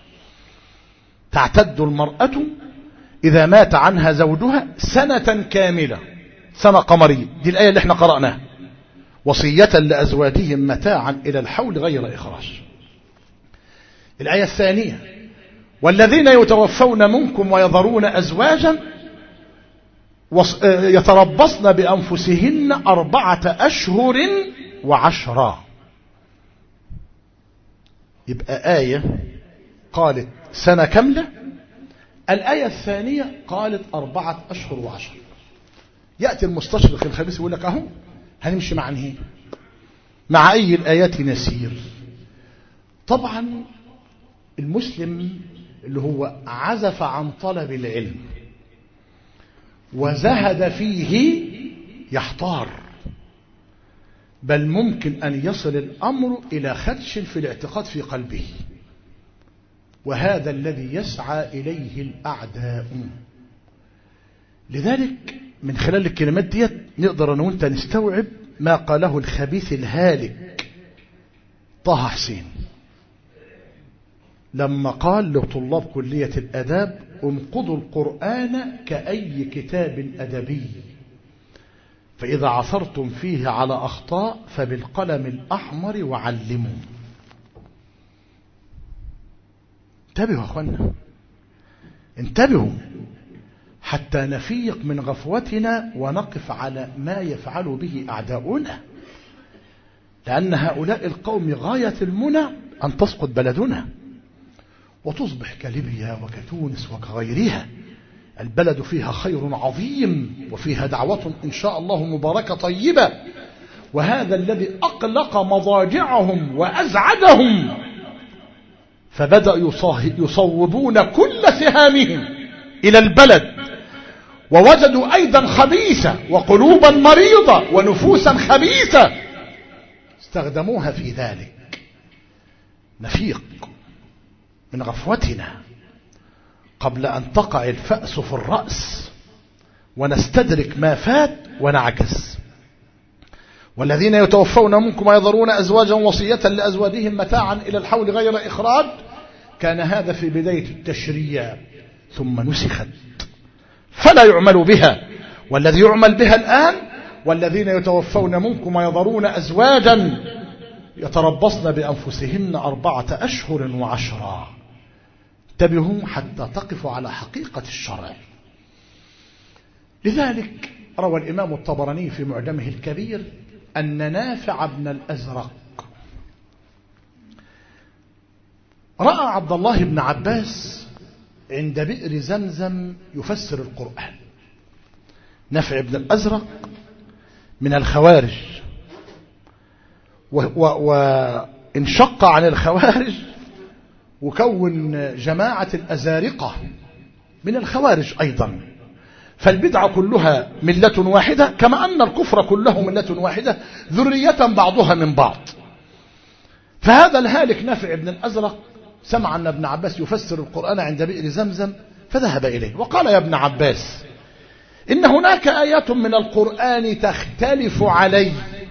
تعتد المرأة إذا مات عنها زوجها سنة كاملة، سنة قمرية، دي الآية اللي احنا قرأناها، وصية لأزواجهم متاعا إلى الحول غير إخراج. الآية الثانية: والذين يتوفون منكم ويذرون أزواجا يتربصن بأنفسهن 4 أشهر و10. يبقى آية قالت سنة كاملة، الآية الثانية قالت 4 أشهر و10. يأتي المستشرق الخبيث يقول لك أهو هنمشي مع انهي، مع أي الآيات نسير. طبعا المسلم اللي هو عزف عن طلب العلم وزهد فيه يحتار، بل ممكن أن يصل الأمر إلى خدش في الاعتقاد في قلبه، وهذا الذي يسعى إليه الأعداء. لذلك من خلال الكلمات ديت نقدر أن وانت نستوعب ما قاله الخبيث الهالك طه حسين لما قال لطلاب كلية الأداب: انقضوا القرآن كأي كتاب أدبي، فإذا عثرتم فيه على أخطاء فبالقلم الأحمر وعلموا. انتبهوا يا أخوانا، انتبهوا حتى نفيق من غفوتنا ونقف على ما يفعل به أعداؤنا، لأن هؤلاء القوم غاية المنى أن تسقط بلدنا وتصبح كليبيا وكتونس وكغيرها. البلد فيها خير عظيم وفيها دعوة إن شاء الله مباركة طيبة، وهذا الذي أقلق مضاجعهم وأزعجهم، فبدأوا يصوبون كل سهامهم إلى البلد، ووجدوا أيضا خبيثة وقلوبا مريضة ونفوسا خبيثة استخدموها في ذلك. نفيق من غفوتنا قبل أن تقع الفأس في الرأس ونستدرك ما فات ونعجز. والذين يتوفون منكم ويذرون أزواجا وصية لأزواجهم متاعا إلى الحول غير إخراج، كان هذا في بداية التشريع ثم نسخت فلا يعمل بها. والذي يعمل بها الآن: والذين يتوفون منكم ويذرون أزواجا يتربصن بأنفسهن 4 أشهر و10. انتبهوا حتى تقفوا على حقيقة الشرع. لذلك روى الإمام الطبراني في معجمه الكبير أن نافع بن الأزرق رأى عبد الله بن عباس عند بئر زمزم يفسر القرآن. نافع بن الأزرق من الخوارج، وانشق عن الخوارج وكون جماعة الأزارقة من الخوارج أيضا، فالبدعة كلها ملة واحدة، كما أن الكفر كله ملة واحدة ذرية بعضها من بعض. فهذا الهالك نافع بن الأزرق سمع أن ابن عباس يفسر القرآن عند بئر زمزم فذهب إليه وقال: يا ابن عباس، إن هناك آيات من القرآن تختلف علي.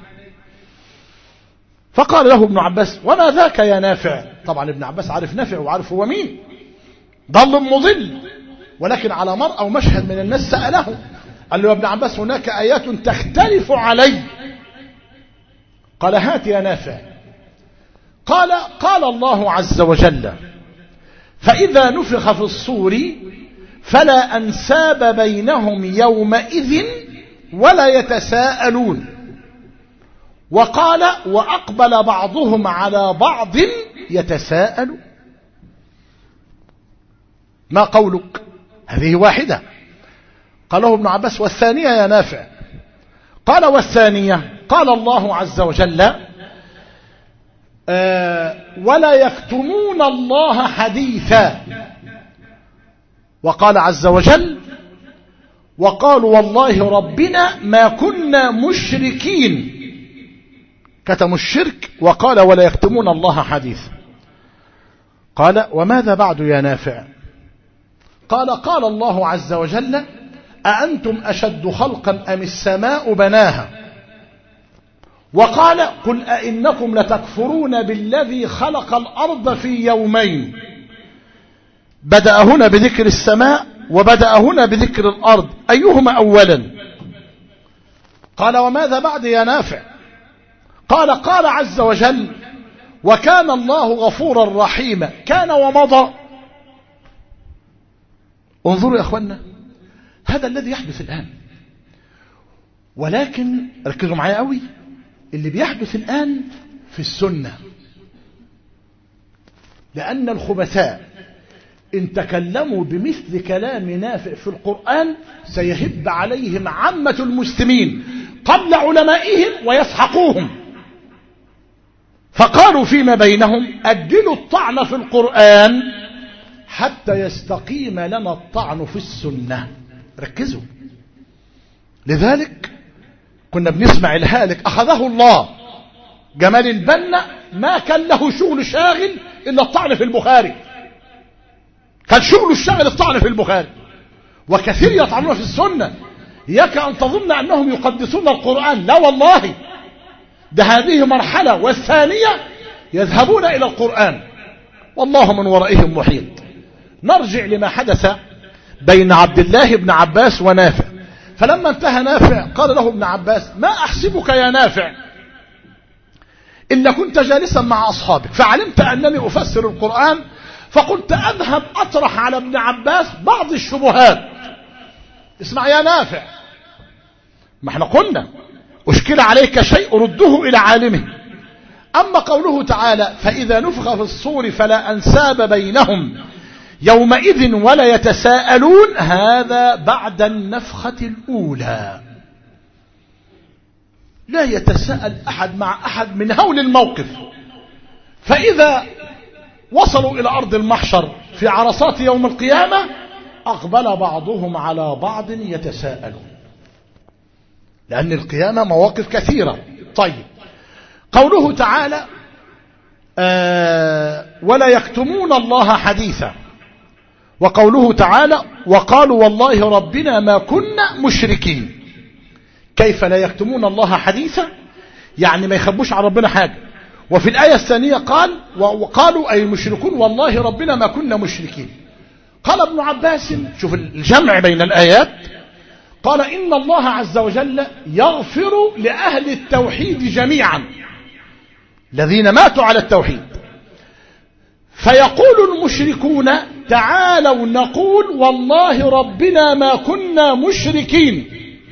فقال له ابن عباس: وما ذاك يا نافع؟ طبعا ابن عباس عارف نافع وعارف هو مين، ضل مضل، ولكن على مرأى ومشهد من الناس سأله، قال له: يا ابن عباس، هناك آيات تختلف علي. قال: هات يا نافع. قال الله عز وجل: فإذا نفخ في الصور فلا أنساب بينهم يومئذ ولا يتساءلون. وقال: وأقبل بعضهم على بعض يتساءل. ما قولك؟ هذه واحدة. قاله ابن عباس: والثانية يا نافع؟ قال: والثانية قال الله عز وجل: ولا يكتمون الله حديثا. وقال عز وجل: وقالوا والله ربنا ما كنا مشركين. كتموا الشرك وقال: ولا يكتمون الله حديثا. قال: وماذا بعد يا نافع؟ قال الله عز وجل: أأنتم أشد خلقا أم السماء بناها. وقال: قل أئنكم لتكفرون بالذي خلق الأرض في يومين. بدأ هنا بذكر السماء وبدأ هنا بذكر الأرض، أيهما أولا؟ قال: وماذا بعد يا نافع؟ قال عز وجل: وكان الله غفورا رحيما. كان ومضى. انظروا يا أخوانا، هذا الذي يحدث الآن. ولكن ركزوا معايا قوي، اللي بيحدث الآن في السنة، لأن الخبثاء إن تكلموا بمثل كلام نافع في القرآن سيهب عليهم عامة المسلمين قبل علمائهم ويسحقوهم. فقالوا فيما بينهم: أجلوا الطعن في القرآن حتى يستقيم لنا الطعن في السنة. ركزوا. لذلك كنا بنسمع الهالك أخذه الله جمال البنا، ما كان له شغل شاغل إلا الطعن في البخاري. كان شغل الشاغل الطعن في البخاري، وكثير يطعنون في السنة. إياك أن تظن أنهم يقدسون القرآن، لا والله، ده هذه مرحلة، والثانية يذهبون إلى القرآن والله من ورائهم محيط. نرجع لما حدث بين عبد الله بن عباس ونافع. فلما انتهى نافع قال له ابن عباس: ما أحسبك يا نافع إلا كنت جالسا مع أصحابك فعلمت أنني أفسر القرآن، فقلت أذهب أطرح على ابن عباس بعض الشبهات. اسمع يا نافع، ما احنا قلنا أشكل عليك شيء رده إلى عالمه. أما قوله تعالى: فإذا نفخ في الصور فلا أنساب بينهم يومئذ ولا يتساءلون، هذا بعد النفخة الأولى. لا يتساءل أحد مع أحد من هول الموقف. فإذا وصلوا إلى أرض المحشر في عرصات يوم القيامة أقبل بعضهم على بعض يتساءلون، لأن القيامة مواقف كثيرة. طيب، قوله تعالى: ولا يكتمون الله حديثا. وقوله تعالى: وقالوا والله ربنا ما كنا مشركين. كيف لا يكتمون الله حديثا؟ يعني ما يخبوش على ربنا حاجة. وفي الآية الثانية قال: وقالوا أي المشركون والله ربنا ما كنا مشركين. قال ابن عباس، شوف الجمع بين الآيات، قال: إن الله عز وجل يغفر لأهل التوحيد جميعا الذين ماتوا على التوحيد، فيقول المشركون: تعالوا نقول والله ربنا ما كنا مشركين،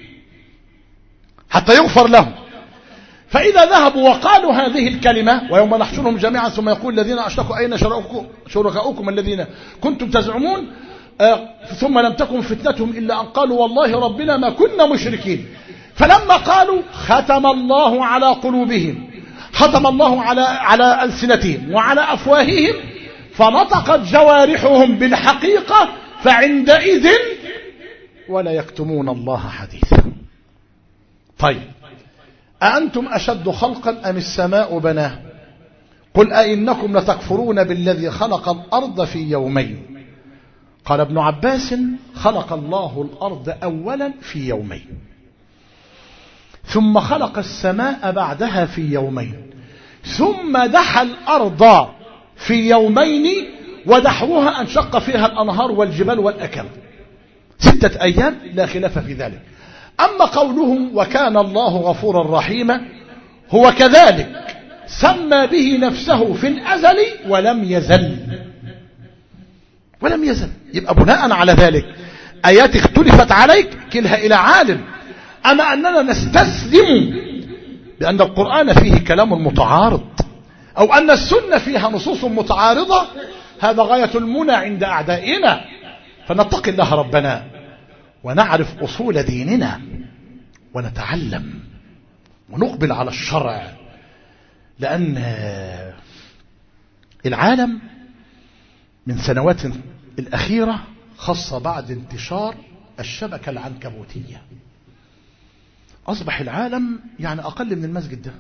حتى يغفر لهم. فإذا ذهبوا وقالوا هذه الكلمة: ويوم نحشرهم جميعا ثم يقول الذين أشركوا أين شركاؤكم الذين كنتم تزعمون ثم لم تكن فتنتهم إلا أن قالوا والله ربنا ما كنا مشركين. فلما قالوا ختم الله على قلوبهم، ختم الله على ألسنتهم وعلى أفواههم، فنطقت جوارحهم بالحقيقة، فعندئذ ولا يكتمون الله حديثا. طيب، أأنتم أشد خلقا أم السماء بناه؟ قل أئنكم لتكفرون بالذي خلق الأرض في يومين. قال ابن عباس: خلق الله الأرض أولا في يومين، ثم خلق السماء بعدها في يومين، ثم دحى الأرض في يومين، ودحوها أنشق فيها الأنهار والجبال والأكام، 6 أيام لا خلاف في ذلك. أما قولهم وكان الله غفورا رحيما، هو كذلك سمى به نفسه في الأزل ولم يزل. يبقى بناء على ذلك آيات اختلفت عليك كلها إلى عالم. أما أننا نستسلم بأن القرآن فيه كلام متعارض، أو أن السنة فيها نصوص متعارضة، هذا غاية المنى عند أعدائنا. فنتقي الله ربنا ونعرف أصول ديننا ونتعلم ونقبل على الشرع، لأن العالم من سنوات الأخيرة، خاصة بعد انتشار الشبكة العنكبوتية، أصبح العالم يعني أقل من المسجد ده.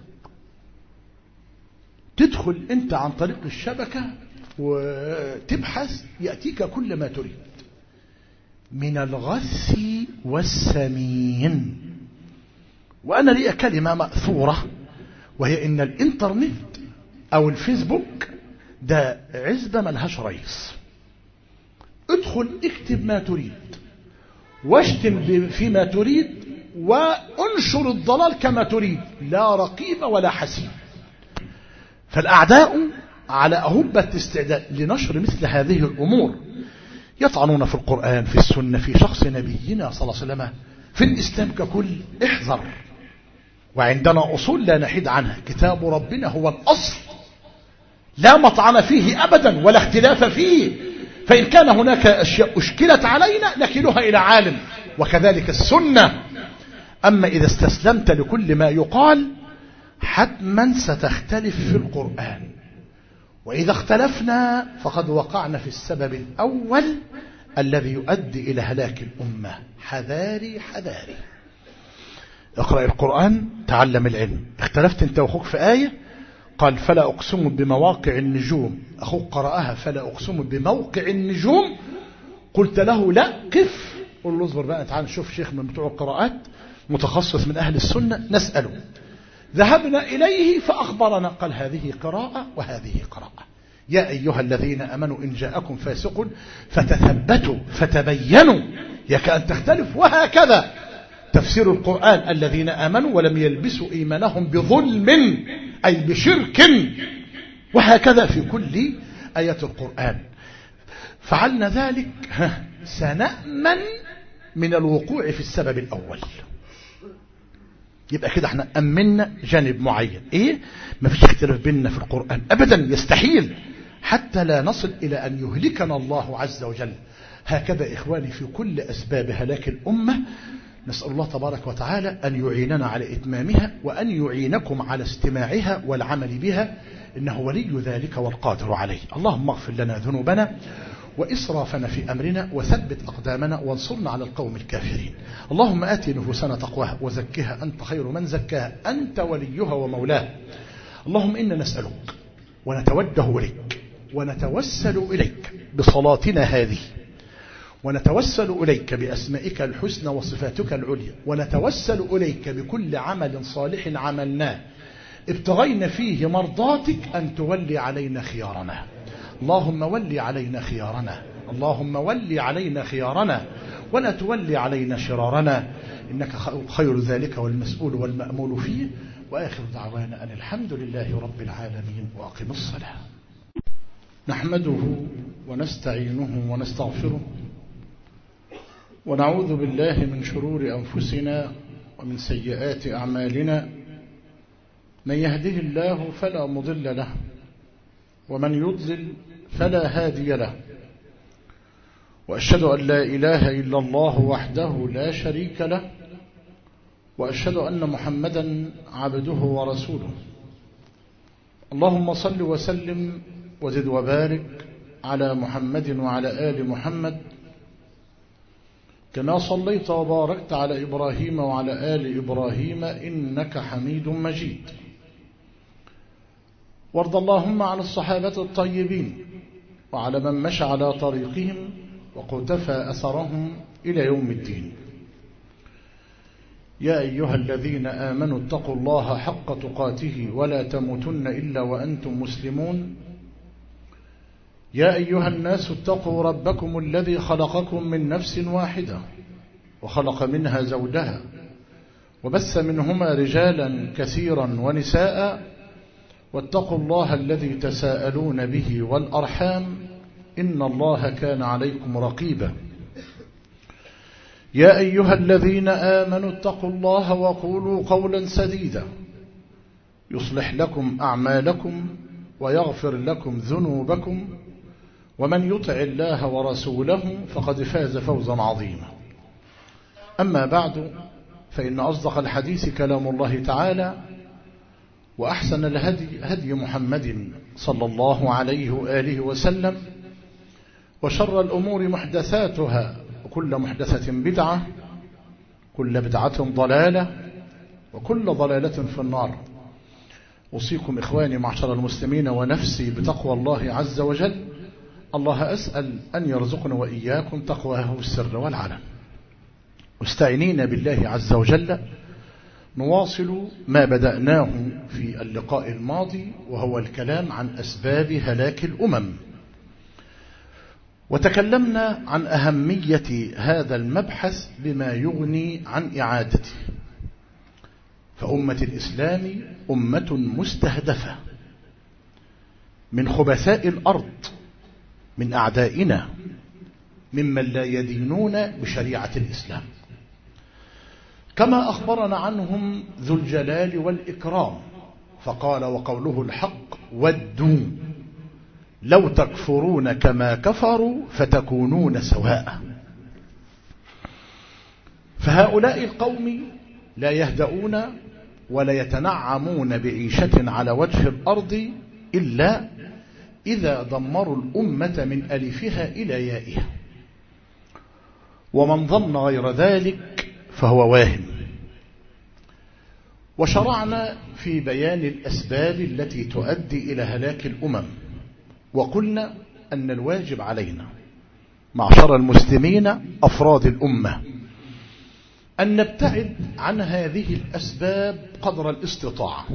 تدخل أنت عن طريق الشبكة وتبحث، يأتيك كل ما تريد من الغث والسمين. وأنا لي كلمة مأثورة، وهي إن الإنترنت أو الفيسبوك ده عزبة ملهاش رئيس. ادخل اكتب ما تريد، واشتم فيما تريد، وانشر الضلال كما تريد، لا رقيب ولا حسيب. فالأعداء على أهبة استعداد لنشر مثل هذه الأمور، يطعنون في القرآن، في السنة، في شخص نبينا صلى الله عليه وسلم، في الإسلام ككل. احذر. وعندنا أصول لا نحيد عنها. كتاب ربنا هو الأصل، لا مطعن فيه أبدا ولا اختلاف فيه. فإن كان هناك أشياء أشكلت علينا نكلها إلى عالم، وكذلك السنة. أما إذا استسلمت لكل ما يقال، حتما ستختلف في القرآن. وإذا اختلفنا فقد وقعنا في السبب الأول الذي يؤدي إلى هلاك الأمة. حذاري حذاري. اقرأ القرآن، تعلم العلم. اختلفت انت واخوك في آية، قال فلا أقسم بمواقع النجوم، أخوك قرأها فلا أقسم بموقع النجوم، قلت له لا، قف، قل له اصبر بقى، تعال نشوف شيخ من بتوع القراءات متخصص من أهل السنة نسأله. ذهبنا إليه فأخبرنا، قال هذه قراءة وهذه قراءة. يا أيها الذين أمنوا إن جاءكم فاسق فتثبتوا فتبينوا، يك أن تختلف. وهكذا تفسير القرآن: الذين آمنوا ولم يلبسوا إيمانهم بظلم، أي بشرك. وهكذا في كل آيات القرآن. فعلنا ذلك سنأمن من الوقوع في السبب الأول. يبقى كده احنا أمنا جانب معين. ايه؟ ما فيش اختلاف بيننا في القرآن أبدا، يستحيل، حتى لا نصل إلى أن يهلكنا الله عز وجل. هكذا إخواني في كل أسباب هلاك الأمة. نسأل الله تبارك وتعالى أن يعيننا على إتمامها، وأن يعينكم على استماعها والعمل بها، إنه ولي ذلك والقادر عليه. اللهم اغفر لنا ذنوبنا وإسرافنا في أمرنا، وثبت أقدامنا، وانصرنا على القوم الكافرين. اللهم آت نفوسنا تقواها وزكها، أنت خير من زكاها، أنت وليها ومولاها. اللهم إنا نسألك ونتوجه إليك ونتوسل إليك بصلاتنا هذه، ونتوسل إليك بأسمائك الحسنى وصفاتك العليا، ونتوسل إليك بكل عمل صالح عملناه ابتغينا فيه مرضاتك، أن تولي علينا خيارنا. اللهم ولي علينا خيارنا، اللهم ولي علينا خيارنا، ولا تولي علينا شرارنا، إنك خير ذلك والمسؤول والمأمول فيه. وآخر دعوانا أن الحمد لله رب العالمين، وأقم الصلاة. نحمده ونستعينه ونستغفره، ونعوذ بالله من شرور أنفسنا ومن سيئات أعمالنا. من يهده الله فلا مضل له، ومن يضلل فلا هادي له. وأشهد أن لا إله إلا الله وحده لا شريك له، وأشهد أن محمدا عبده ورسوله. اللهم صل وسلم وزد وبارك على محمد وعلى آل محمد، كما صليت وباركت على إبراهيم وعلى آل إبراهيم إنك حميد مجيد. وارض اللهم عن الصحابة الطيبين وعلى من مشى على طريقهم وقتفى أثرهم إلى يوم الدين. يا أيها الذين آمنوا اتقوا الله حق تقاته ولا تموتن إلا وأنتم مسلمون. يا أيها الناس اتقوا ربكم الذي خلقكم من نفس واحدة وخلق منها زوجها وبث منهما رجالا كثيرا ونساء واتقوا الله الذي تساءلون به والأرحام إن الله كان عليكم رقيبا. يا أيها الذين آمنوا اتقوا الله وقولوا قولا سديدا يصلح لكم أعمالكم ويغفر لكم ذنوبكم ومن يطع الله ورسوله فقد فاز فوزا عظيما. أما بعد فإن أصدق الحديث كلام الله تعالى وأحسن الهدي هدي محمد صلى الله عليه وآله وسلم وشر الأمور محدثاتها وكل محدثة بدعة كل بدعة ضلالة وكل ضلالة في النار. أوصيكم إخواني معشر المسلمين ونفسي بتقوى الله عز وجل. الله أسأل أن يرزقنا وإياكم تقواه السر والعلن. مستعينين بالله عز وجل نواصل ما بدأناه في اللقاء الماضي وهو الكلام عن أسباب هلاك الأمم، وتكلمنا عن أهمية هذا المبحث بما يغني عن إعادته. فأمة الإسلام أمة مستهدفة من خبثاء الأرض، من أعدائنا، ممن لا يدينون بشريعة الإسلام، كما أخبرنا عنهم ذو الجلال والإكرام فقال وقوله الحق ودوا لو تكفرون كما كفروا فتكونون سواء. فهؤلاء القوم لا يهدؤون ولا يتنعمون بعيشة على وجه الأرض إلا إذا دمروا الأمة من ألفها إلى يائها، ومن ظن غير ذلك فهو واهم. وشرعنا في بيان الأسباب التي تؤدي إلى هلاك الأمم، وقلنا أن الواجب علينا معشر المسلمين أفراد الأمة أن نبتعد عن هذه الأسباب قدر الاستطاعة.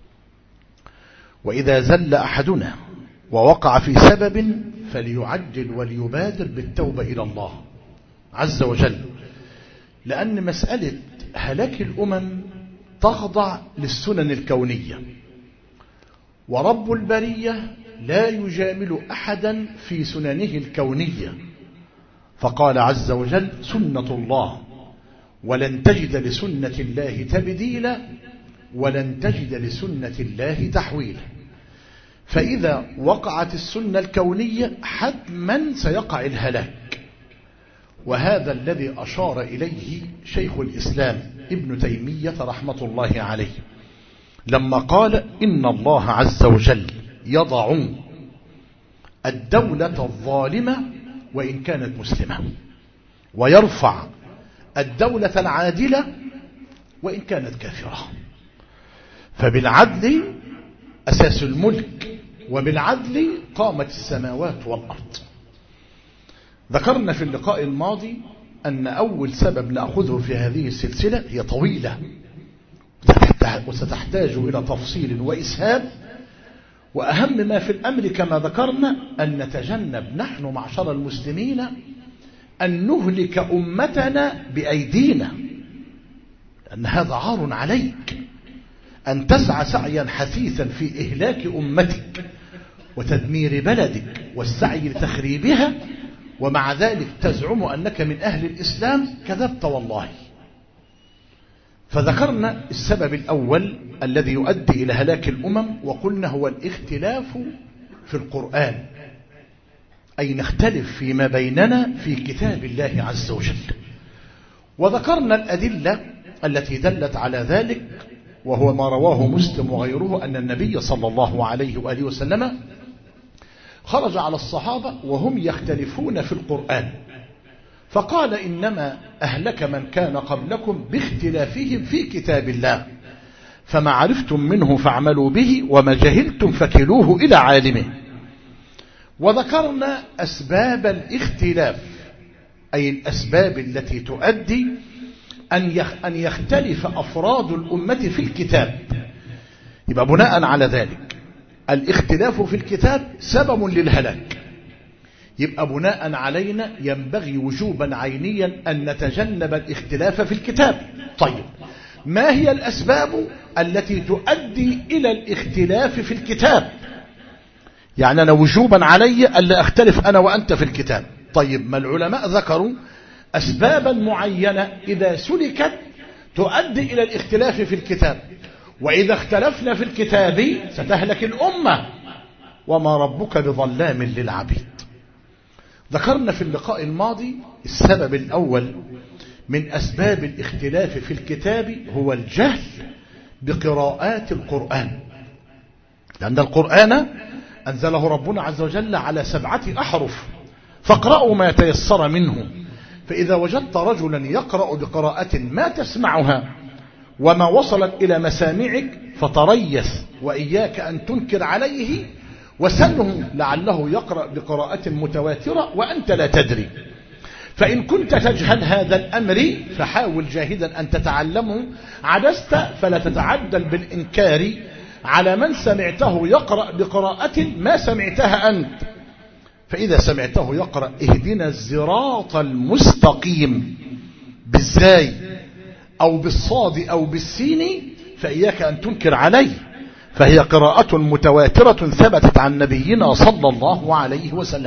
وإذا زل أحدنا ووقع في سبب فليعجل وليبادر بالتوبة إلى الله عز وجل، لأن مسألة هلاك الأمم تخضع للسنن الكونية، ورب البرية لا يجامل أحدا في سننه الكونية، فقال عز وجل سنة الله ولن تجد لسنة الله تبديلا ولن تجد لسنة الله تحويلا. فإذا وقعت السنة الكونية حتما سيقع الهلاك، وهذا الذي أشار إليه شيخ الإسلام ابن تيمية رحمة الله عليه لما قال إن الله عز وجل يضع الدولة الظالمة وإن كانت مسلمة، ويرفع الدولة العادلة وإن كانت كافرة. فبالعدل أساس الملك، وبالعدل قامت السماوات والأرض. ذكرنا في اللقاء الماضي أن أول سبب نأخذه في هذه السلسلة هي طويلة وستحتاج إلى تفصيل وإسهاب، وأهم ما في الأمر كما ذكرنا أن نتجنب نحن معشر المسلمين أن نهلك أمتنا بأيدينا، لأن هذا عار عليك أن تسعى سعيا حثيثا في إهلاك أمتك وتدمير بلدك والسعي لتخريبها، ومع ذلك تزعم أنك من أهل الإسلام. كذبت والله. فذكرنا السبب الأول الذي يؤدي إلى هلاك الأمم، وقلنا هو الاختلاف في القرآن، أي نختلف فيما بيننا في كتاب الله عز وجل. وذكرنا الأدلة التي دلت على ذلك، وهو ما رواه مسلم وغيره أن النبي صلى الله عليه وآله وسلم خرج على الصحابة وهم يختلفون في القرآن، فقال إنما أهلك من كان قبلكم باختلافهم في كتاب الله، فما عرفتم منه فاعملوا به وما جهلتم فكلوه إلى عالمه. وذكرنا أسباب الاختلاف، أي الأسباب التي تؤدي أن يختلف أفراد الأمة في الكتاب. يبقى بناء على ذلك الاختلاف في الكتاب سبب للهلاك. يبقى بناء علينا ينبغي وجوبا عينيا أن نتجنب الاختلاف في الكتاب. طيب، ما هي الأسباب التي تؤدي إلى الاختلاف في الكتاب؟ يعني أنا وجوبا علي ألا أختلف أنا وأنت في الكتاب. طيب، ما العلماء ذكروا أسبابا معينة إذا سلكت تؤدي إلى الاختلاف في الكتاب، وإذا اختلفنا في الكتاب ستهلك الأمة، وما ربك بظلام للعبيد. ذكرنا في اللقاء الماضي السبب الأول من أسباب الاختلاف في الكتاب هو الجهل بقراءات القرآن، لأن القرآن أنزله ربنا عز وجل على 7 أحرف، فاقرأوا ما يتيسر منه. فإذا وجدت رجلا يقرأ بقراءة ما تسمعها وما وصلت إلى مسامعك فتريث، وإياك أن تنكر عليه، وسله لعله يقرأ بقراءة متواترة وأنت لا تدري. فإن كنت تجهل هذا الأمر فحاول جاهدا أن تتعلمه، عجزت فلا تتعدل بالإنكار على من سمعته يقرأ بقراءة ما سمعتها أنت. فإذا سمعته يقرأ اهدنا الصراط المستقيم بالزاي أو بالصاد أو بالسين فإياك أن تنكر عليه، فهي قراءة متواترة ثبتت عن نبينا صلى الله عليه وسلم.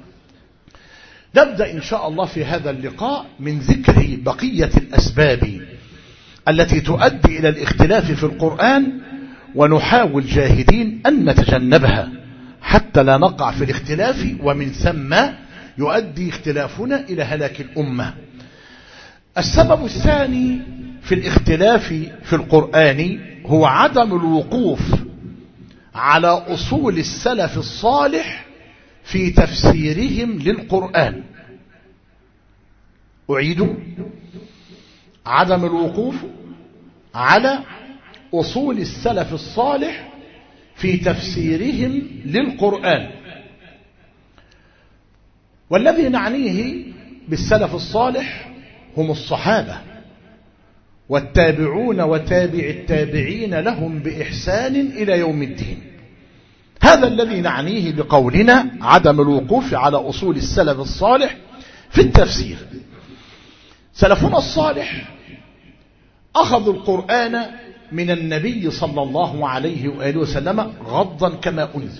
نبدأ إن شاء الله في هذا اللقاء من ذكر بقية الأسباب التي تؤدي إلى الاختلاف في القرآن، ونحاول جاهدين أن نتجنبها حتى لا نقع في الاختلاف، ومن ثم يؤدي اختلافنا إلى هلاك الأمة. السبب الثاني في الاختلاف في القرآن هو عدم الوقوف على أصول السلف الصالح في تفسيرهم للقرآن. أعيد: عدم الوقوف على أصول السلف الصالح في تفسيرهم للقرآن. والذي نعنيه بالسلف الصالح هم الصحابة والتابعون وتابع التابعين لهم بإحسان إلى يوم الدين. هذا الذي نعنيه بقولنا عدم الوقوف على أصول السلف الصالح في التفسير. سلفنا الصالح أخذوا القرآن من النبي صلى الله عليه وآله وسلم غضا كما أنزل،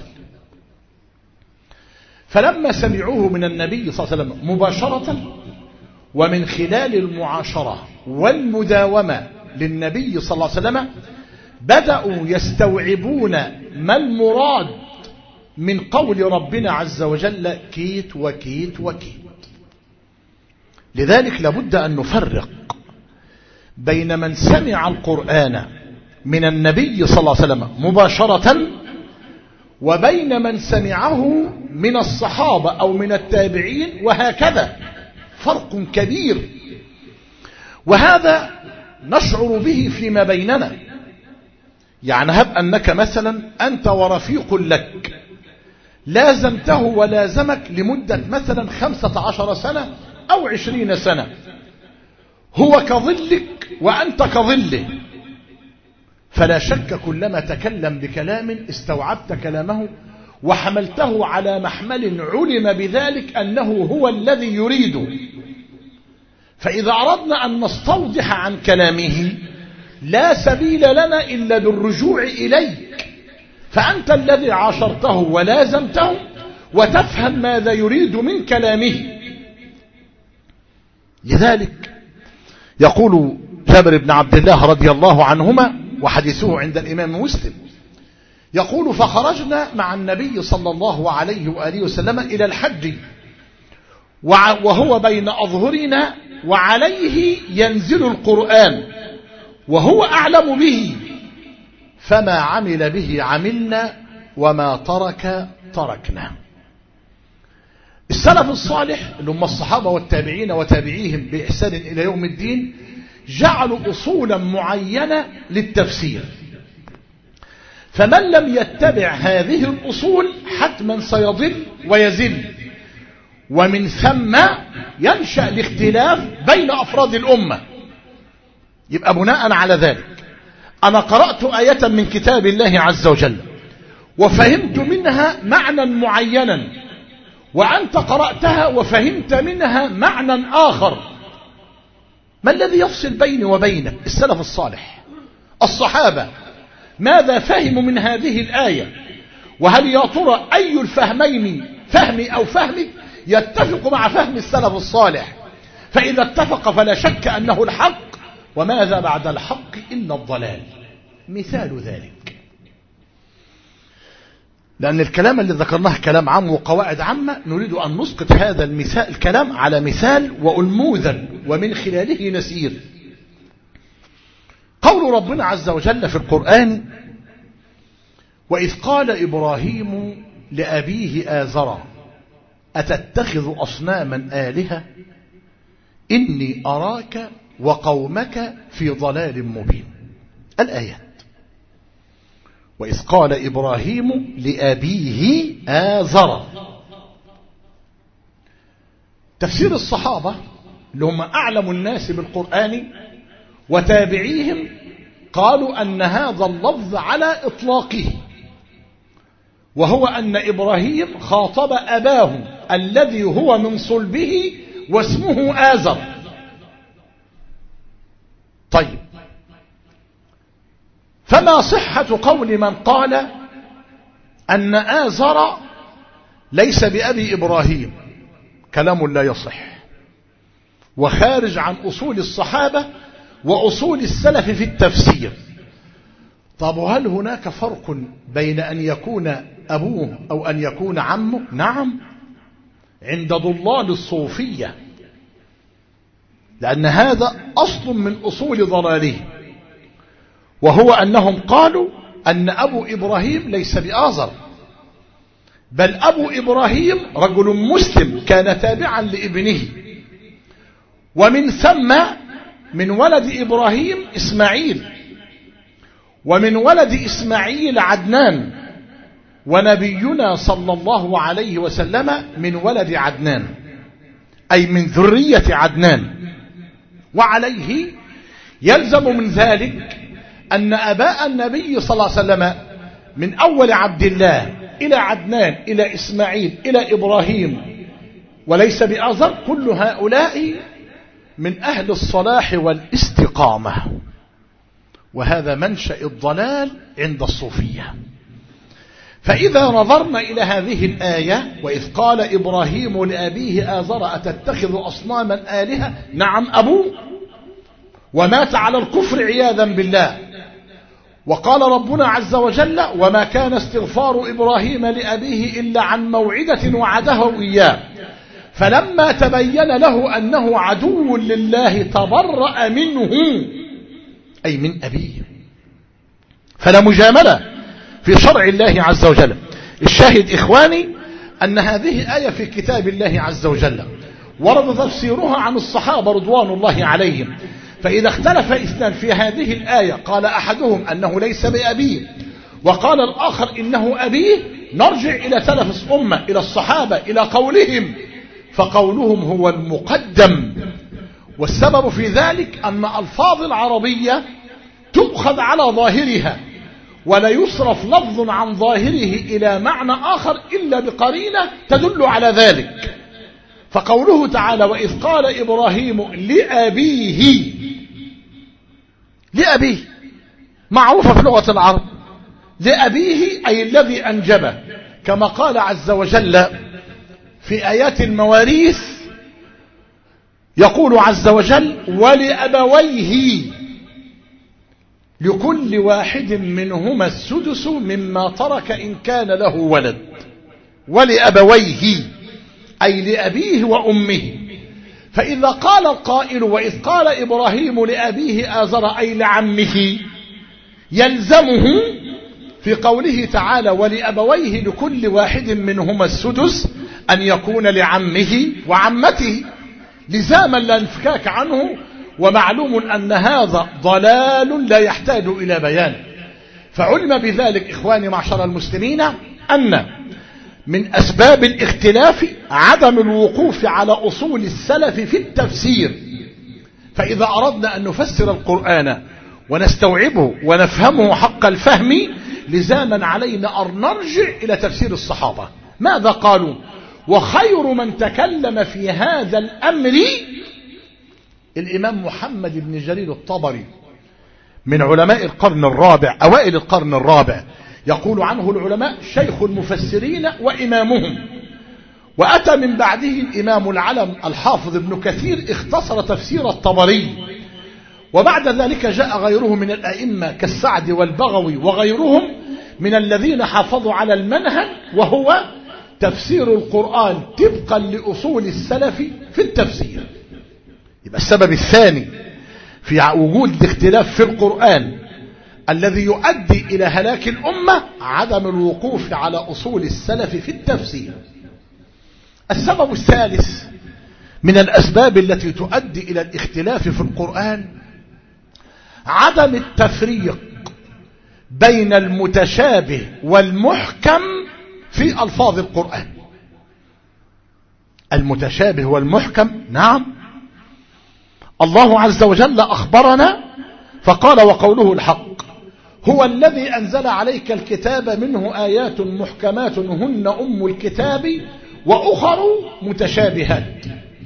فلما سمعوه من النبي صلى الله عليه وسلم مباشرة ومن خلال المعاشرة والمداومة للنبي صلى الله عليه وسلم بدأوا يستوعبون ما المراد من قول ربنا عز وجل كيت وكيت وكيت. لذلك لابد أن نفرق بين من سمع القرآن من النبي صلى الله عليه وسلم مباشرة وبين من سمعه من الصحابة أو من التابعين، وهكذا فرق كبير. وهذا نشعر به فيما بيننا. يعني هب أنك مثلا أنت ورفيق لك لازمته ولازمك لمدة مثلا 15 سنة أو 20 سنة، هو كظلك وأنت كظله، فلا شك كلما تكلم بكلام استوعبت كلامه وحملته على محمل علم بذلك أنه هو الذي يريده. فإذا أردنا أن نستوضح عن كلامه لا سبيل لنا إلا بالرجوع إليك، فأنت الذي عاشرته ولازمته وتفهم ماذا يريد من كلامه. لذلك يقول جابر بن عبد الله رضي الله عنهما، وحديثه عند الإمام مسلم، يقول: فخرجنا مع النبي صلى الله عليه وآله وسلم إلى الحج وهو بين أظهرنا وعليه ينزل القرآن وهو أعلم به، فما عمل به عملنا وما ترك تركنا. السلف الصالح اللي هم الصحابة والتابعين وتابعيهم بإحسان إلى يوم الدين جعلوا أصولا معينة للتفسير، فمن لم يتبع هذه الأصول حتما سيضل ويزل، ومن ثم ينشأ الاختلاف بين أفراد الأمة. يبقى بناء على ذلك أنا قرأت آية من كتاب الله عز وجل وفهمت منها معنى معينا، وأنت قرأتها وفهمت منها معنى آخر، ما الذي يفصل بيني وبينك؟ السلف الصالح الصحابة ماذا فهموا من هذه الآية؟ وهل يا ترى أي الفهمين فهمي أو فهمك يتفق مع فهم السلف الصالح؟ فإذا اتفق فلا شك أنه الحق، وماذا بعد الحق إلا الضلال. مثال ذلك، لأن الكلام اللي ذكرناه كلام عام وقواعد عامة، نريد أن نسقط هذا المثال الكلام على مثال وأنموذج ومن خلاله نسير. قول ربنا عز وجل في القرآن: وإذ قال إبراهيم لأبيه آزر أتتخذ أصناما آلهة إني أراك وقومك في ضلال مبين. الآيات. وإذ قال إبراهيم لأبيه آزر. تفسير الصحابة اللي هم أعلم الناس بالقرآن وتابعيهم قالوا أن هذا اللفظ على إطلاقه، وهو أن إبراهيم خاطب أباه الذي هو من صلبه واسمه آزر. طيب، فما صحة قول من قال أن آزر ليس بأبي إبراهيم؟ كلام لا يصح وخارج عن أصول الصحابة وأصول السلف في التفسير. طب هل هناك فرق بين أن يكون أبوه أو أن يكون عمه؟ نعم، عند ضلال الصوفية، لأن هذا أصل من أصول ضلاله، وهو أنهم قالوا أن أبو إبراهيم ليس بآزر، بل أبو إبراهيم رجل مسلم كان تابعا لابنه، ومن ثم من ولد إبراهيم إسماعيل، ومن ولد إسماعيل عدنان، ونبينا صلى الله عليه وسلم من ولد عدنان، أي من ذرية عدنان. وعليه يلزم من ذلك أن أباء النبي صلى الله عليه وسلم من أول عبد الله إلى عدنان إلى إسماعيل إلى إبراهيم وليس بآزر، كل هؤلاء من أهل الصلاح والاستقامة، وهذا منشأ الضلال عند الصوفية. فإذا نظرنا إلى هذه الآية: وإذ قال إبراهيم لأبيه آزر أتتخذ أصناما آلهة، نعم أبوه ومات على الكفر عياذا بالله. وقال ربنا عز وجل: وما كان استغفار إبراهيم لأبيه إلا عن موعدة وعده إياه فلما تبين له أنه عدو لله تبرأ منه، أي من أبيه. فلا مجاملة في شرع الله عز وجل. الشاهد إخواني أن هذه آية في كتاب الله عز وجل ورد تفسيرها عن الصحابة رضوان الله عليهم. فإذا اختلف اثنان في هذه الآية، قال أحدهم أنه ليس بأبيه وقال الآخر إنه أبيه، نرجع إلى سلف الأمة، إلى الصحابة، إلى قولهم، فقولهم هو المقدم. والسبب في ذلك أن ألفاظ العربية تؤخذ على ظاهرها، ولا يصرف لفظ عن ظاهره إلى معنى آخر إلا بقرينة تدل على ذلك. فقوله تعالى: وإذ قال إبراهيم لأبيه، لأبيه معروفة في لغة العرب، لأبيه أي الذي أنجبه، كما قال عز وجل في آيات المواريث، يقول عز وجل: ولأبويه لكل واحد منهما السدس مما ترك إن كان له ولد. ولأبويه أي لأبيه وأمه. فإذا قال القائل: وإذ قال إبراهيم لأبيه آزر أي لعمه، يلزمه في قوله تعالى: ولأبويه لكل واحد منهما السدس، أن يكون لعمه وعمته لزاما لا انفكاك عنه، ومعلوم أن هذا ضلال لا يحتاج إلى بيان. فعلم بذلك إخواني معشر المسلمين أن من أسباب الاختلاف عدم الوقوف على أصول السلف في التفسير. فإذا أردنا أن نفسر القرآن ونستوعبه ونفهمه حق الفهم لزاما علينا أن نرجع إلى تفسير الصحابة. ماذا قالوا؟ وخير من تكلم في هذا الأمر الإمام محمد بن جرير الطبري من علماء القرن الرابع، أوائل القرن الرابع، يقول عنه العلماء شيخ المفسرين وإمامهم. وأتى من بعده الإمام العلم الحافظ ابن كثير اختصر تفسير الطبري. وبعد ذلك جاء غيره من الأئمة كالسعدي والبغوي وغيرهم من الذين حافظوا على المنهج، وهو تفسير القرآن طبقا لأصول السلف في التفسير. يبقى السبب الثاني في وجود الاختلاف في القرآن الذي يؤدي إلى هلاك الأمة عدم الوقوف على أصول السلف في التفسير. السبب الثالث من الأسباب التي تؤدي إلى الاختلاف في القرآن عدم التفريق بين المتشابه والمحكم في ألفاظ القرآن. المتشابه والمحكم، نعم، الله عز وجل أخبرنا فقال وقوله الحق هو الذي أنزل عليك الكتاب منه آيات محكمات هن أم الكتاب وأخر متشابهات.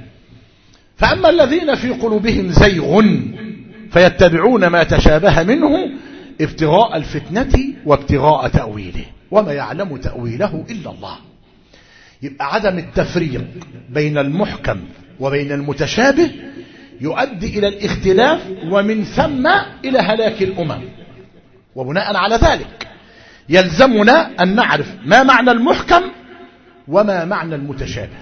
فأما الذين في قلوبهم زيغ فيتبعون ما تشابه منه ابتغاء الفتنة وابتغاء تأويله وما يعلم تأويله إلا الله. يبقى عدم التفريق بين المحكم وبين المتشابه يؤدي إلى الاختلاف ومن ثم إلى هلاك الأمم. وبناء على ذلك يلزمنا أن نعرف ما معنى المحكم وما معنى المتشابه.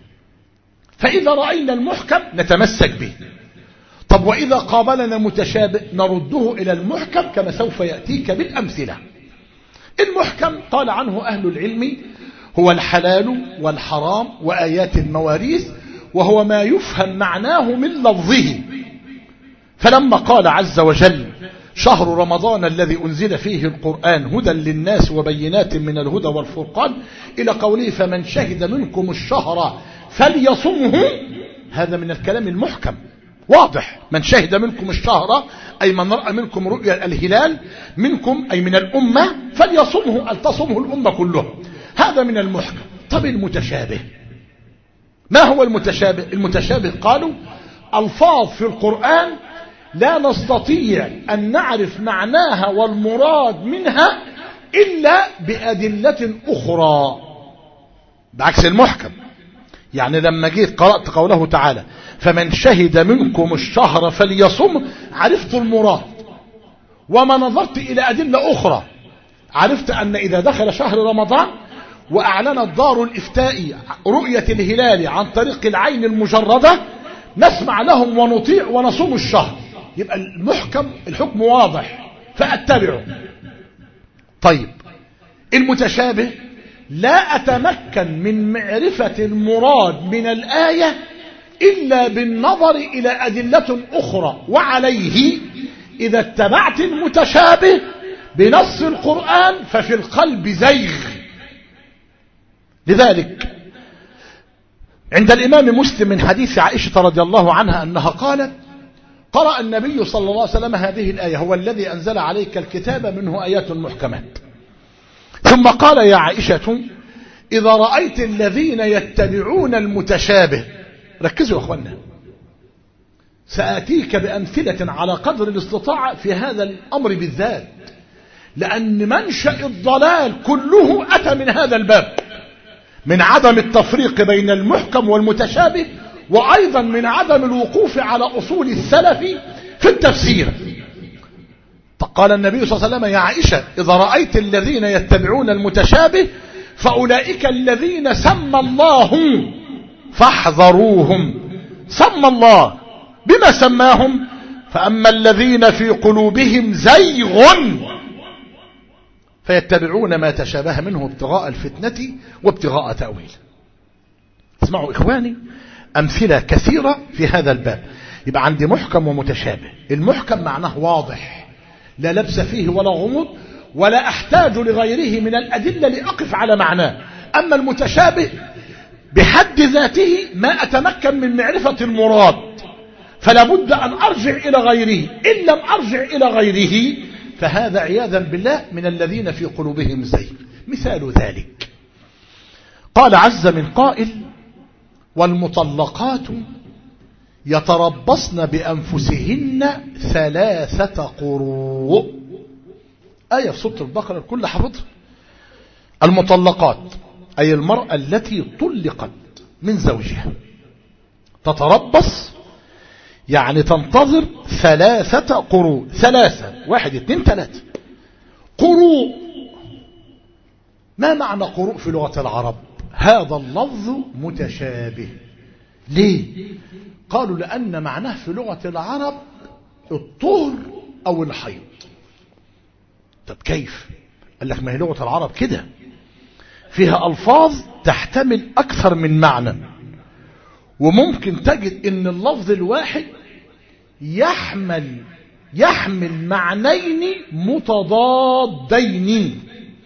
فإذا رأينا المحكم نتمسك به. طب وإذا قابلنا المتشابه نرده إلى المحكم كما سوف يأتيك بالأمثلة. المحكم قال عنه أهل العلم هو الحلال والحرام وآيات المواريث، وهو ما يفهم معناه من لفظه. فلما قال عز وجل شهر رمضان الذي أنزل فيه القرآن هدى للناس وبينات من الهدى والفرقان إلى قوله فمن شهد منكم الشهر فليصمه، هذا من الكلام المحكم واضح. من شهد منكم الشهر أي من رأى منكم رؤيا الهلال منكم أي من الأمة فليصمه، التصمه الأمة كلها، هذا من المحكم. طب المتشابه ما هو المتشابه؟ المتشابه قالوا ألفاظ في القرآن لا نستطيع أن نعرف معناها والمراد منها إلا بأدلة أخرى بعكس المحكم. يعني لما جيت قرأت قوله تعالى فمن شهد منكم الشهر فليصم عرفت المراد، وما نظرت إلى أدلة أخرى عرفت أن إذا دخل شهر رمضان وأعلنت دار الإفتاء رؤية الهلال عن طريق العين المجردة نسمع لهم ونطيع ونصوم الشهر. يبقى المحكم الحكم واضح فأتبعه. طيب المتشابه لا أتمكن من معرفة المراد من الآية إلا بالنظر إلى أدلة أخرى، وعليه إذا اتبعت المتشابه بنص القرآن ففي القلب زيغ. لذلك عند الإمام مسلم من حديث عائشة رضي الله عنها أنها قالت قرأ النبي صلى الله عليه وسلم هذه الآية هو الذي أنزل عليك الكتاب منه آيات محكمات، ثم قال يا عائشة إذا رأيت الذين يتبعون المتشابه، ركزوا يا أخوانا سآتيك بأمثلة على قدر الاستطاعة في هذا الأمر بالذات، لأن منشأ الضلال كله أتى من هذا الباب، من عدم التفريق بين المحكم والمتشابه، وأيضا من عدم الوقوف على أصول السلف في التفسير. قال النبي صلى الله عليه وسلم يا عائشة إذا رأيت الذين يتبعون المتشابه فأولئك الذين سمى الله فاحذروهم. سمى الله بما سماهم؟ فأما الذين في قلوبهم زيغ فيتبعون ما تشابه منه ابتغاء الفتنة وابتغاء تأويل. واسمعوا إخواني أمثلة كثيرة في هذا الباب. يبقى عندي محكم ومتشابه. المحكم معناه واضح لا لبس فيه ولا غموض، ولا أحتاج لغيره من الأدلة لأقف على معناه. أما المتشابه بحد ذاته ما أتمكن من معرفة المراد، فلا بد أن أرجع إلى غيره. إن لم أرجع إلى غيره فهذا عياذا بالله من الذين في قلوبهم زيغ. مثال ذلك قال عز من قائل: والمطلقات يتربصن بأنفسهن 3 قروء. آية في سورة البقرة الكل حفظها. المطلقات أي المرأة التي طلقت من زوجها تتربص، يعني تنتظر 3 قروء. 3 1 2 3 قروء. ما معنى قروء في لغة العرب؟ هذا اللفظ متشابه. ليه؟ قالوا لأن معناه في لغة العرب الطهر أو الحيض. طب كيف؟ قال لك ما هي لغة العرب كده فيها ألفاظ تحتمل أكثر من معنى، وممكن تجد ان اللفظ الواحد يحمل معنيين متضادين.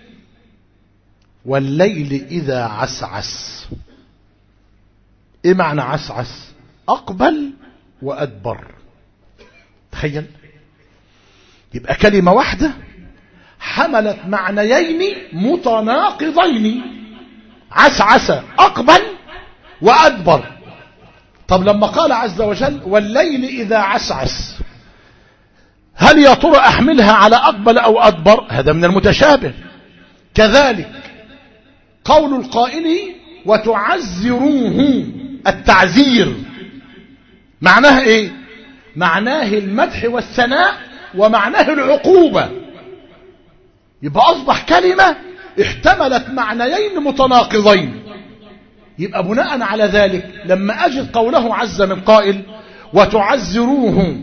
والليل إذا عسعس. ايه معنى عسعس؟ أقبل وأدبر. تخيل، يبقى كلمة واحدة حملت معنيين متناقضين. عسعس أقبل وأدبر. طب لما قال عز وجل والليل إذا عسعس، هل يا ترى أحملها على أقبل أو أدبر؟ هذا من المتشابه. كذلك قول القائل وتعزروه، التعزير معناه ايه؟ معناه المدح والثناء ومعناه العقوبة. يبقى أصبح كلمة احتملت معنيين متناقضين. يبقى بناء على ذلك لما أجد قوله عز من قائل وتعزروه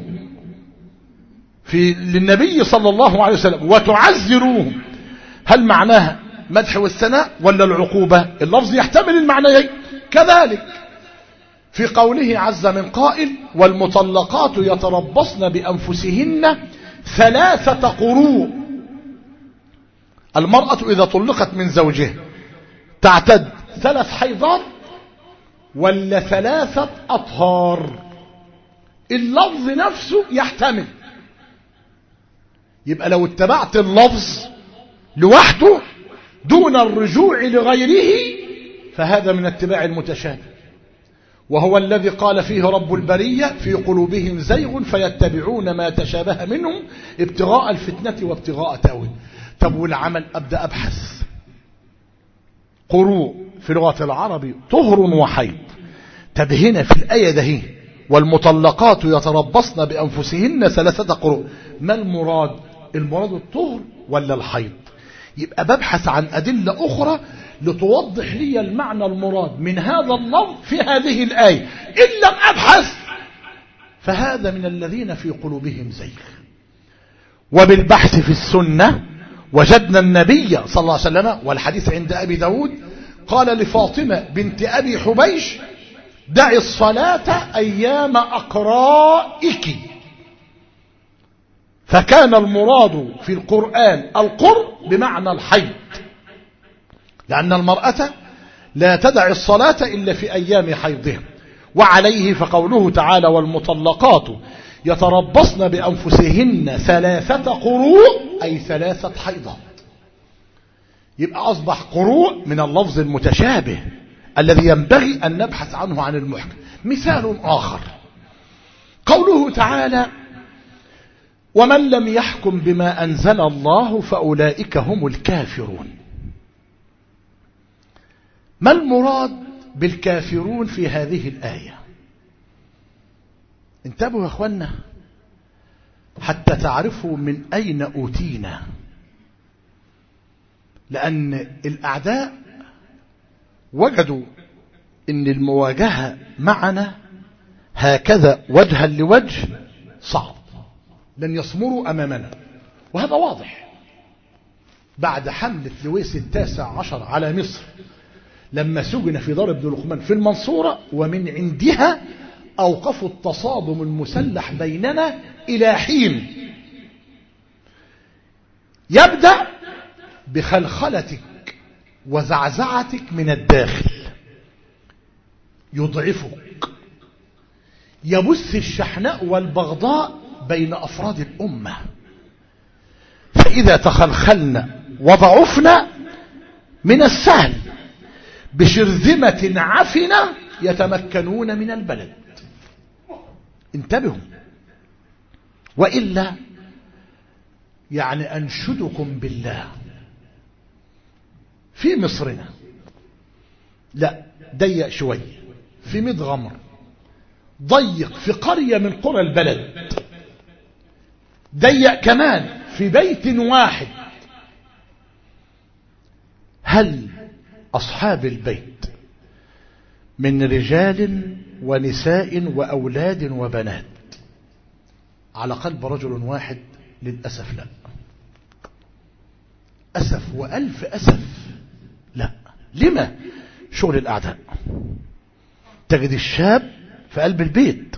للنبي صلى الله عليه وسلم، وتعزروه، هل معناها مدح والثناء ولا العقوبة؟ اللفظ يحتمل المعنيين. كذلك في قوله عز من قائل والمطلقات يتربصن بأنفسهن 3 قروء. المرأة إذا طلقت من زوجها تعتد 3 حيضات ولا 3 أطهار؟ اللفظ نفسه يحتمل. يبقى لو اتبعت اللفظ لوحده دون الرجوع لغيره فهذا من اتباع المتشابه، وهو الذي قال فيه رب البرية في قلوبهم زيغ فيتبعون ما تشابه منهم ابتغاء الفتنة وابتغاء تأويله. طب والعمل أبدأ أبحث. قروء في لغة العرب طهر وحيض. طب هنا في الآية ده والمطلقات يتربصن بأنفسهن 3 قروء، ما المراد؟ المراد الطهر ولا الحيض؟ يبقى ببحث عن أدلة أخرى لتوضح لي المعنى المراد من هذا اللفظ في هذه الآية. إن لم أبحث فهذا من الذين في قلوبهم زيغ. وبالبحث في السنة وجدنا النبي صلى الله عليه وسلم، والحديث عند أبي داود، قال لفاطمة بنت أبي حبيش دعي الصلاة أيام أقرائك. فكان المراد في القرآن القر بمعنى الحيض، لأن المرأة لا تدع الصلاة إلا في أيام حيضها. وعليه فقوله تعالى والمطلقات يتربصن بأنفسهن 3 قروء أي 3 حيضات. يبقى أصبح قروء من اللفظ المتشابه الذي ينبغي أن نبحث عنه عن المحكم. مثال آخر قوله تعالى ومن لم يحكم بما أنزل الله فأولئك هم الكافرون. ما المراد بالكافرون في هذه الآية؟ انتبهوا يا أخوانا حتى تعرفوا من أين أوتينا، لأن الأعداء وجدوا أن المواجهة معنا هكذا وجها لوجه صعب، لن يصمروا أمامنا، وهذا واضح. بعد حملة لويس 19 على مصر لما سجن في دار ابن لقمان في المنصورة، ومن عندها أوقفوا التصادم المسلح بيننا إلى حين. يبدأ بخلخلتك وزعزعتك من الداخل، يضعفك، يبث الشحناء والبغضاء بين أفراد الأمة، فإذا تخلخلنا وضعفنا من السهل بشرذمة عفنة يتمكنون من البلد. انتبهوا، وإلا يعني أنشدكم بالله في مصرنا لا ضيق شوي، في مدغمر ضيق، في قرية من قرى البلد ضيق كمان، في بيت واحد. هل أصحاب البيت من رجال ونساء وأولاد وبنات على قلب رجل واحد؟ للأسف لا. أسف وألف أسف لا. لما؟ شغل الأعداء. تجد الشاب في قلب البيت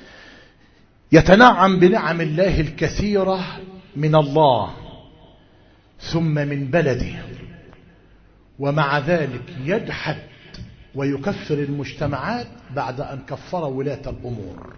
يتنعم بنعم الله الكثيرة من الله ثم من بلده، ومع ذلك يجحد ويكفر المجتمعات بعد أن كفر ولاة الأمور.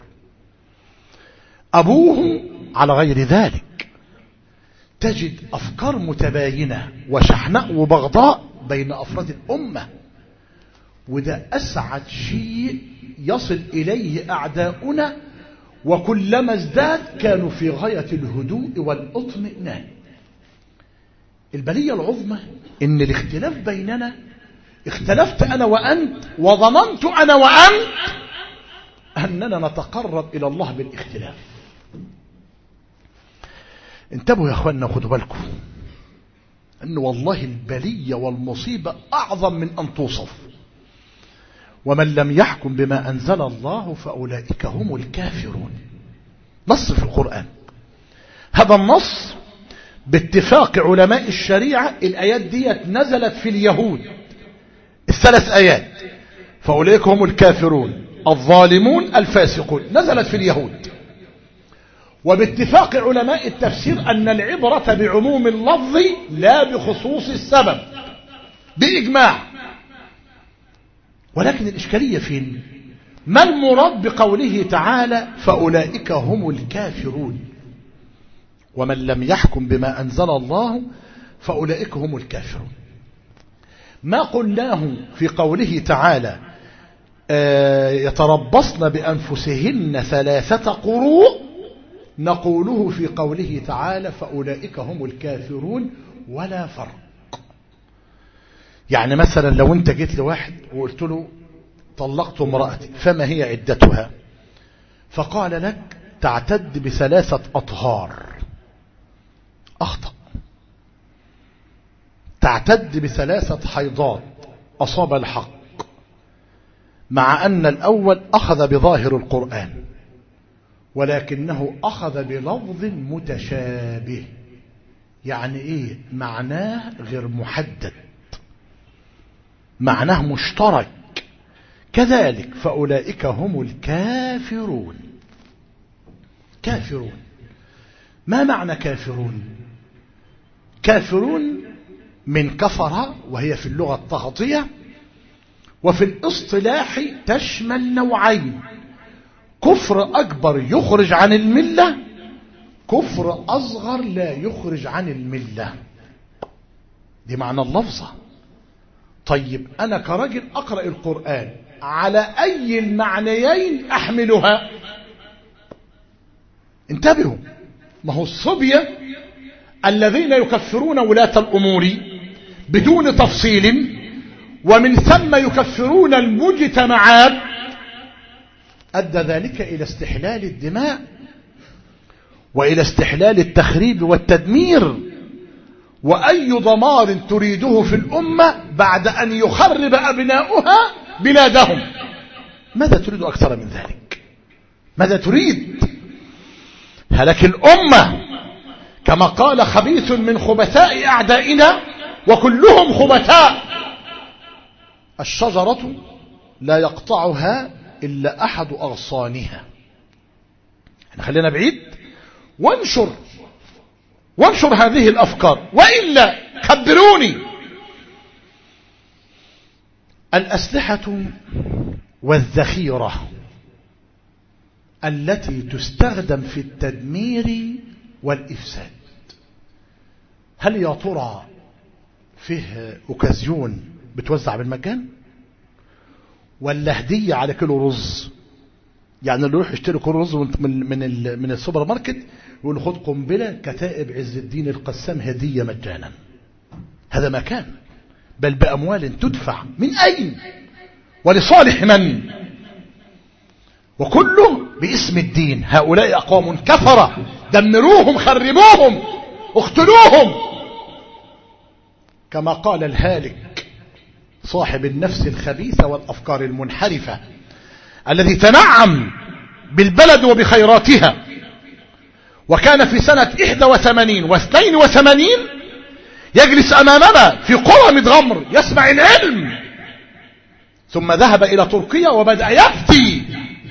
أبوه على غير ذلك. تجد أفكار متباينة وشحناء وبغضاء بين أفراد الأمة، وده أسعد شيء يصل إليه أعداؤنا، وكلما ازداد كانوا في غاية الهدوء والاطمئنان. البلية العظمى إن الاختلاف بيننا، اختلفت أنا وأنت وظننت أنا وأنت أننا نتقرب إلى الله بالاختلاف. انتبهوا يا أخواننا، خدوا بالكم أن والله البلية والمصيبة أعظم من أن توصف. ومن لم يحكم بما أنزل الله فأولئك هم الكافرون. نص في القرآن. هذا النص باتفاق علماء الشريعة. الآيات دي نزلت في اليهود، الثلاث آيات، فأولئك هم الكافرون الظالمون الفاسقون، نزلت في اليهود. وباتفاق علماء التفسير أن العبرة بعموم اللفظ لا بخصوص السبب، بإجماع. ولكن الإشكالية فين؟ ما المراد بقوله تعالى فأولئك هم الكافرون؟ ومن لم يحكم بما أنزل الله فأولئك هم الكافرون. ما قلناه في قوله تعالى يتربصن بأنفسهن 3 قروء، نقوله في قوله تعالى فأولئك هم الكافرون، ولا فرق. يعني مثلا لو انت جيت لواحد وقلت له طلقت امرأتي فما هي عدتها، فقال لك تعتد ب3 أطهار، أخطأ. تعتد ب3 حيضات، أصاب الحق، مع أن الأول أخذ بظاهر القرآن ولكنه أخذ بلفظ متشابه. يعني إيه؟ معناه غير محدد، معناه مشترك. كذلك فأولئك هم الكافرون. كافرون، ما معنى كافرون؟ كافرون من كفر، وهي في اللغة التغطية، وفي الاصطلاح تشمل نوعين: كفر أكبر يخرج عن الملة، كفر أصغر لا يخرج عن الملة. دي معنى اللفظة. طيب أنا كرجل أقرأ القرآن على أي المعنيين أحملها؟ انتبهوا، ما هو الصبية الذين يكفرون ولاة الأمور بدون تفصيل ومن ثم يكفرون المجتمعات، أدى ذلك إلى استحلال الدماء وإلى استحلال التخريب والتدمير. وأي دمار تريده في الأمة بعد أن يخرب أبناؤها بلادهم؟ ماذا تريد أكثر من ذلك؟ ماذا تريد؟ هلك الأمة كما قال خبيث من خبثاء أعدائنا وكلهم خبثاء. الشجرة لا يقطعها إلا أحد أغصانها. احنا خلينا بعيد وانشر هذه الأفكار، وإلا خبروني. الأسلحة والذخيرة التي تستخدم في التدمير والإفساد، هل يا ترى فيه أوكازيون بتوزع بالمجان، ولا هدية على كيلو رز؟ يعني اللي يروح يشتري كيلو رز من السوبر ماركت يقول خد قنبلة كتائب عز الدين القسام هدية مجانا. هذا ما كان، بل بأموال تدفع من أين ولصالح من؟ وكله باسم الدين. هؤلاء أقوام كفرة، دمروهم، خربوهم، اقتلوهم، كما قال الهالك صاحب النفس الخبيثة والأفكار المنحرفة الذي تنعم بالبلد وبخيراتها، وكان في سنة 81 و82 يجلس أمامنا في قرى مدغمر يسمع العلم، ثم ذهب إلى تركيا وبدأ يفتي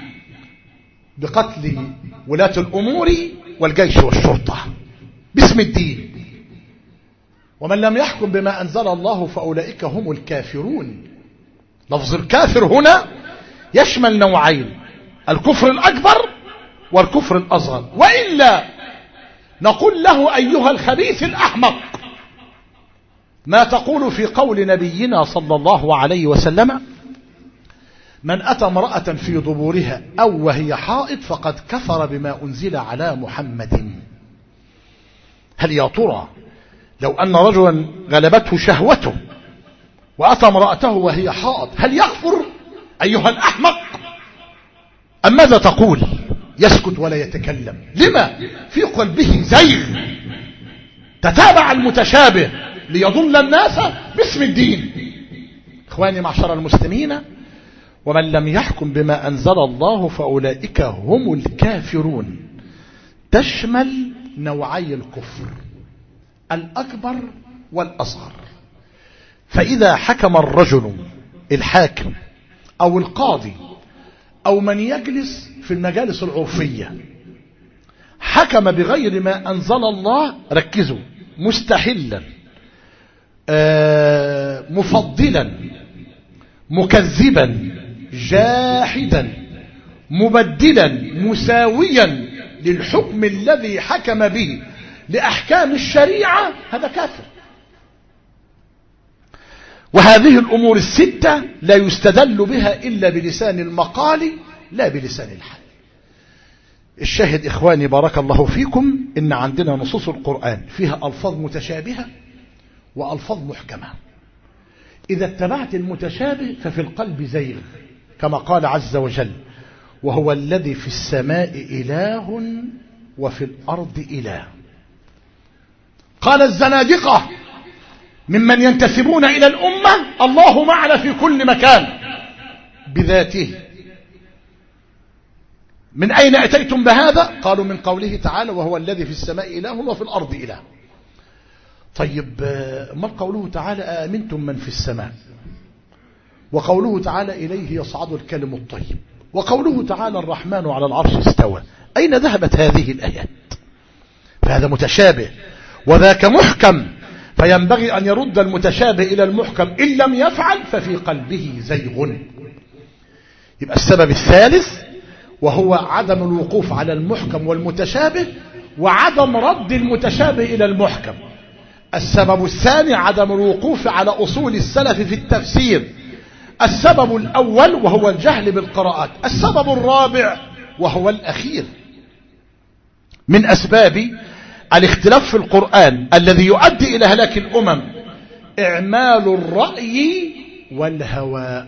بقتل ولاة الأمور والجيش والشرطة باسم الدين. ومن لم يحكم بما أنزل الله فأولئك هم الكافرون. لفظ الكافر هنا يشمل نوعين: الكفر الأكبر والكفر الأصغر. وإلا نقول له أيها الخبيث الأحمق، ما تقول في قول نبينا صلى الله عليه وسلم: من أتى امرأة في ضبورها أو وهي حائض فقد كفر بما أنزل على محمد. هل يا ترى لو أن رجلا غلبته شهوته وأتى امرأته وهي حائض هل يكفر أيها الأحمق؟ أم ماذا تقول؟ يسكت ولا يتكلم. لما؟ في قلبه زيغ، تتابع المتشابه ليضل الناس باسم الدين. إخواني معشر المسلمين، ومن لم يحكم بما أنزل الله فأولئك هم الكافرون تشمل نوعي الكفر الأكبر والأصغر. فإذا حكم الرجل الحاكم أو القاضي أو من يجلس في المجالس العرفية حكم بغير ما أنزل الله، ركزوا، مستحلا، مفضلا، مكذبا، جاحدا، مبدلا، مساويا للحكم الذي حكم به لأحكام الشريعة، هذا كافر. وهذه الأمور الستة لا يستدل بها إلا بلسان المقال لا بلسان الحال. الشاهد إخواني بارك الله فيكم إن عندنا نصوص القرآن فيها ألفاظ متشابهة وألفاظ محكمة. إذا اتبعت المتشابه ففي القلب زيغ، كما قال عز وجل: وهو الذي في السماء إله وفي الأرض إله. قال الزنادقة ممن ينتسبون إلى الأمة: الله معنا في كل مكان بذاته. من أين أتيتم بهذا؟ قالوا من قوله تعالى: وهو الذي في السماء إله وفي الأرض إله. طيب ما قوله تعالى: أأمنتم من في السماء، وقوله تعالى: إليه يصعد الكلم الطيب، وقوله تعالى: الرحمن على العرش استوى، أين ذهبت هذه الآيات؟ فهذا متشابه وذاك محكم، فينبغي أن يرد المتشابه إلى المحكم، إن لم يفعل ففي قلبه زيغ. يبقى السبب الثالث وهو عدم الوقوف على المحكم والمتشابه وعدم رد المتشابه إلى المحكم. السبب الثاني عدم الوقوف على أصول السلف في التفسير. السبب الأول وهو الجهل بالقراءات. السبب الرابع وهو الأخير من أسباب الاختلاف في القرآن الذي يؤدي إلى هلاك الأمم: إعمال الرأي والهوى.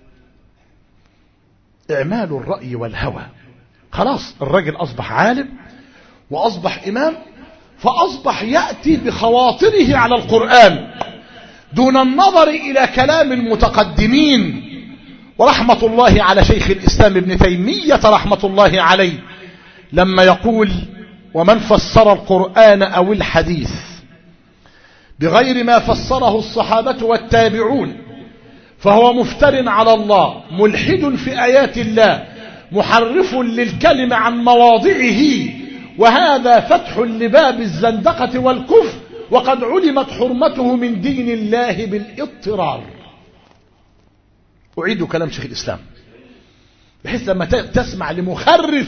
إعمال الرأي والهوى. خلاص الرجل أصبح عالم وأصبح إمام، فأصبح يأتي بخواطره على القرآن دون النظر إلى كلام المتقدمين. ورحمة الله على شيخ الإسلام ابن تيمية رحمة الله عليه لما يقول: ومن فسر القرآن أو الحديث بغير ما فسره الصحابة والتابعون فهو مفتر على الله، ملحد في آيات الله، محرف للكلم عن مواضعه، وهذا فتح لباب الزندقة والكفر، وقد علمت حرمته من دين الله بالاضطرار. أعيد كلام شيخ الإسلام، بحيث لما تسمع لمخرف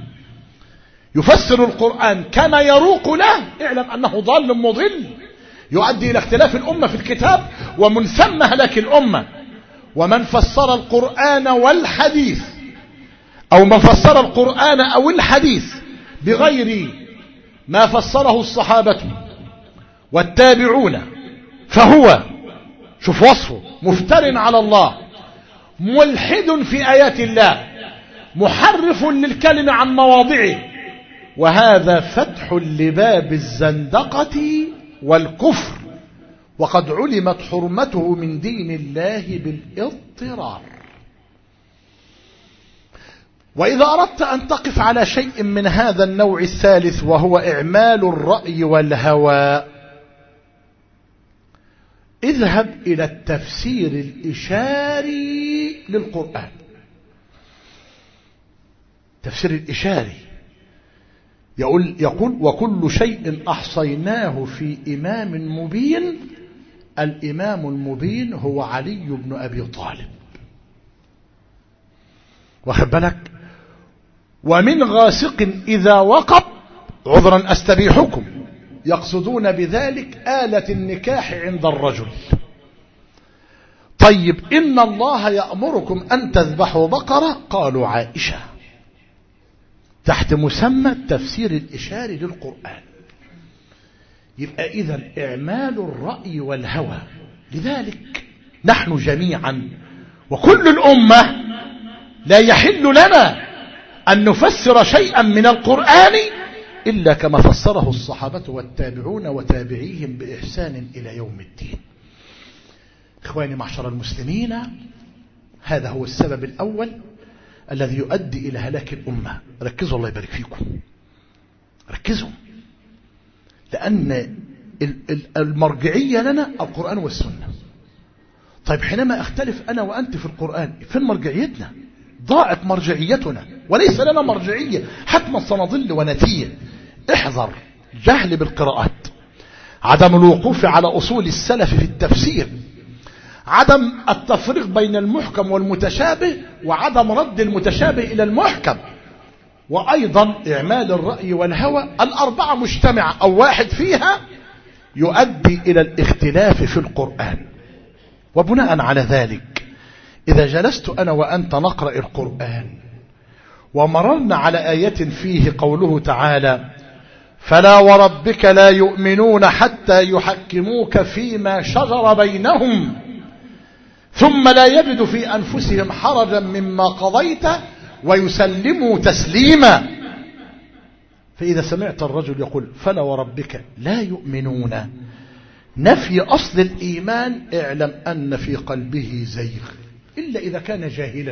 يفسر القرآن كما يروق له، اعلم أنه ضال مضل يؤدي إلى اختلاف الأمة في الكتاب ومن ثم هلاك الأمة. ومن فسر القرآن والحديث، أو من فسر القرآن أو الحديث بغير ما فسره الصحابة والتابعون، فهو، شوف وصفه، مفتر على الله، ملحد في آيات الله، محرف للكلم عن مواضعه، وهذا فتح لباب الزندقة والكفر، وقد علمت حرمته من دين الله بالاضطرار. وإذا أردت أن تقف على شيء من هذا النوع الثالث، وهو إعمال الرأي والهوى، اذهب إلى التفسير الإشاري للقرآن. تفسير الإشاري يقول وكل شيء أحصيناه في إمام مبين. الإمام المبين هو علي بن أبي طالب، واخد بالك؟ ومن غاسق إذا وقب، عذرا أستبيحكم، يقصدون بذلك آلة النكاح عند الرجل. طيب، إن الله يأمركم أن تذبحوا بقرة، قالوا عائشة، تحت مسمى التفسير الإشاري للقرآن. يبقى إذن إعمال الرأي والهوى. لذلك نحن جميعا وكل الأمة لا يحل لنا أن نفسر شيئا من القرآن إلا كما فسره الصحابة والتابعون وتابعيهم بإحسان إلى يوم الدين. إخواني معشر المسلمين، هذا هو السبب الأول الذي يؤدي إلى هلاك الأمة. ركزوا الله يبارك فيكم، ركزوا، لأن المرجعية لنا القرآن والسنة. طيب، حينما أختلف أنا وأنت في القرآن، فين مرجعيتنا؟ ضاعت مرجعيتنا، وليس لنا مرجعية، حتما سنضل ونتيه. احذر جهل بالقراءات، عدم الوقوف على أصول السلف في التفسير، عدم التفريق بين المحكم والمتشابه، وعدم رد المتشابه إلى المحكم، وأيضا إعمال الرأي والهوى. الأربعة مجتمعة أو واحد فيها يؤدي إلى الاختلاف في القرآن. وبناء على ذلك، إذا جلست أنا وأنت نقرأ القرآن ومررنا على آية فيه قوله تعالى: فلا وربك لا يؤمنون حتى يحكموك فيما شجر بينهم ثم لا يجدوا في أنفسهم حرجا مما قضيت ويسلموا تسليما. فإذا سمعت الرجل يقول فلا وربك لا يؤمنون، نفي أصل الإيمان، اعلم أن في قلبه زيغ، إلا إذا كان جاهلا.